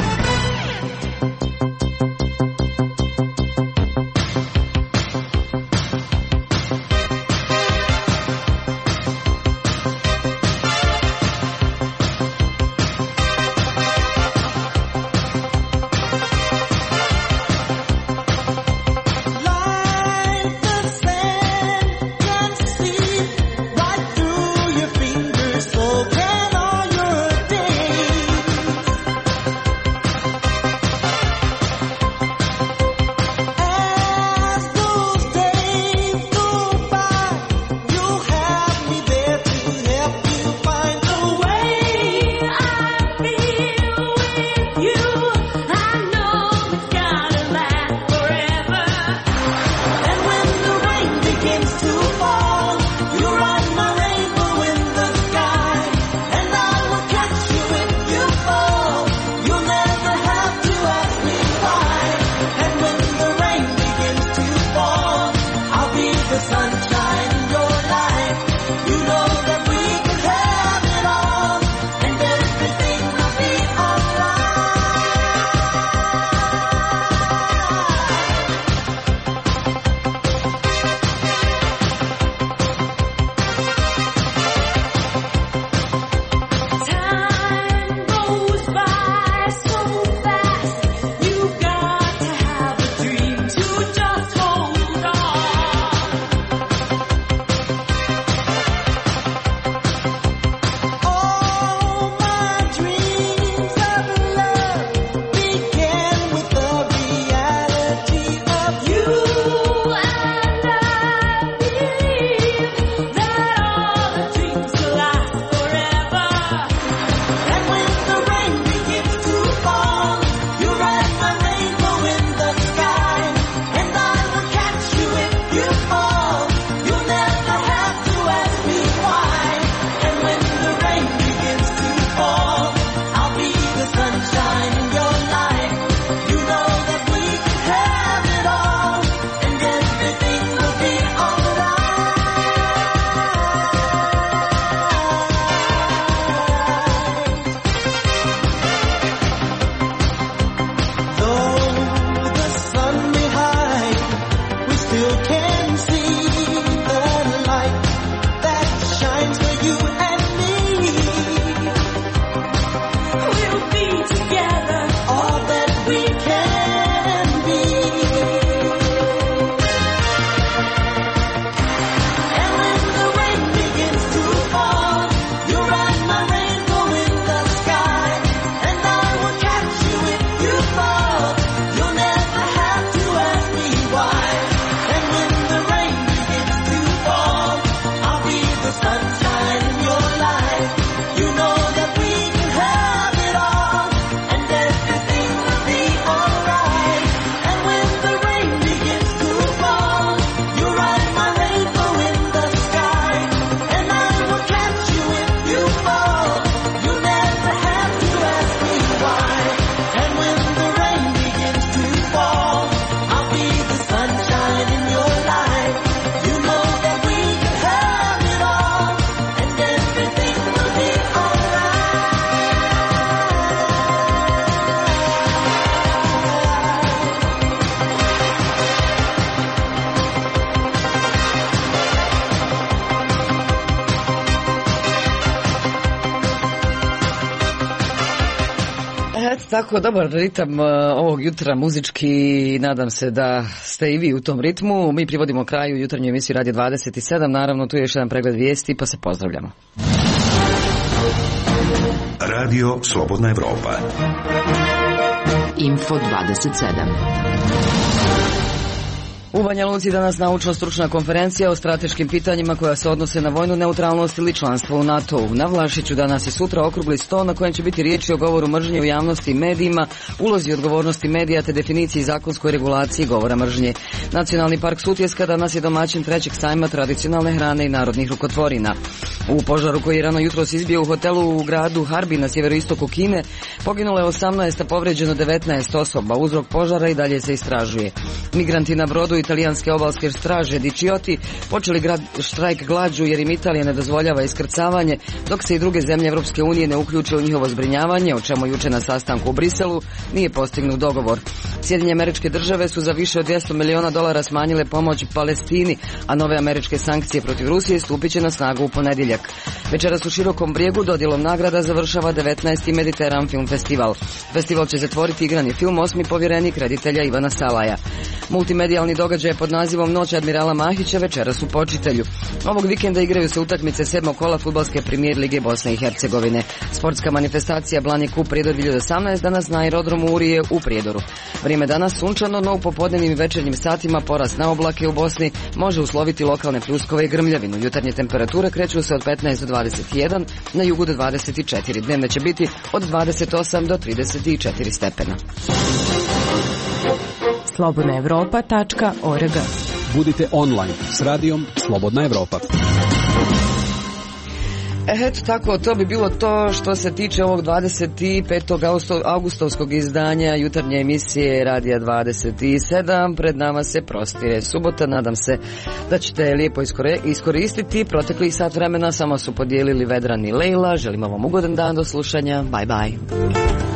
Speaker 1: tako, dobar ritam ovog jutra muzički, nadam se da ste i vi u tom ritmu. Mi privodimo kraju jutarnju emisiju Radio dvadeset sedam, naravno tu je još jedan pregled vijesti, pa se pozdravljamo.
Speaker 2: Radio Slobodna Evropa.
Speaker 3: Info dvadeset sedam.
Speaker 1: U Banja Luci danas naučno-stručna konferencija o strateškim pitanjima koja se odnose na vojnu neutralnost ili članstvo u NATO-u. Na Vlašiću danas i sutra okrugli sto na kojem će biti riječi o govoru mržnje u javnosti i medijima, ulozi i odgovornosti medija te definiciji zakonskoj regulaciji govora mržnje. Nacionalni park Sutjeska danas je domaćin trećeg sajma tradicionalne hrane i narodnih rukotvorina. U požaru koji je rano jutros izbio u hotelu u gradu Harbi na sjeveroistoku Kine poginulo je osamnaest, a povređeno devetnaest osoba. Uzrok požara i dalje se istražuje. Migranti na brodu italijanske obalske straže Di Chioti počeli grad štrajk glađu jer im Italija ne dozvoljava iskrcavanje dok se i druge zemlje Evropske unije ne uključe u njihovo zbrinjavanje, o čemu juče na sastanku u Briselu nije postignut dogovor. Sjedinjene Američke Države su za više od dvjesto miliona dolara smanjile pomoć Palestini, a nove američke sankcije protiv Rusije stupit će na snagu u ponedjeljak. Večeras u Širokom Brijegu dodjelom nagrada završava devetnaesti Mediteran Film Festival. Festival će zatvoriti igrani film Osmi povjerenik reditelja Ivana Salaja. Multimedijalni događaj pod nazivom Noć admirala Mahića večeras u Počitelju. Ovog vikenda igraju se utakmice sedmog kola fudbalske premijer lige Bosne i Hercegovine. Sportska manifestacija Blanje Kup Prijedor dvije tisuće osamnaest danas na aerodromu Urije u Prijedoru. Vrijeme danas sunčano, no u popodnevnim i večernjim satima porast na oblake u Bosni može usloviti lokalne pljuskove i grmljavinu. Jutarnje temperature kreću se od petnaest do dvadeset jedan, na jugu do dvadeset četiri. Dnevne će biti od dvadeset osam do trideset četiri stepena.
Speaker 3: slobodna evropa tačka org.
Speaker 7: Budite online s radijom Slobodna Evropa.
Speaker 1: Eto tako, to bi bilo to što se tiče ovog dvadeset petog augustovskog izdanja jutarnje emisije Radija dvadeset sedam. Pred nama se prostire subota, nadam se da ćete lijepo iskoristiti. Proteklih sat vremena samo su podijelili Vedran i Lejla. Želimo vam ugodan dan, do slušanja, bye bye.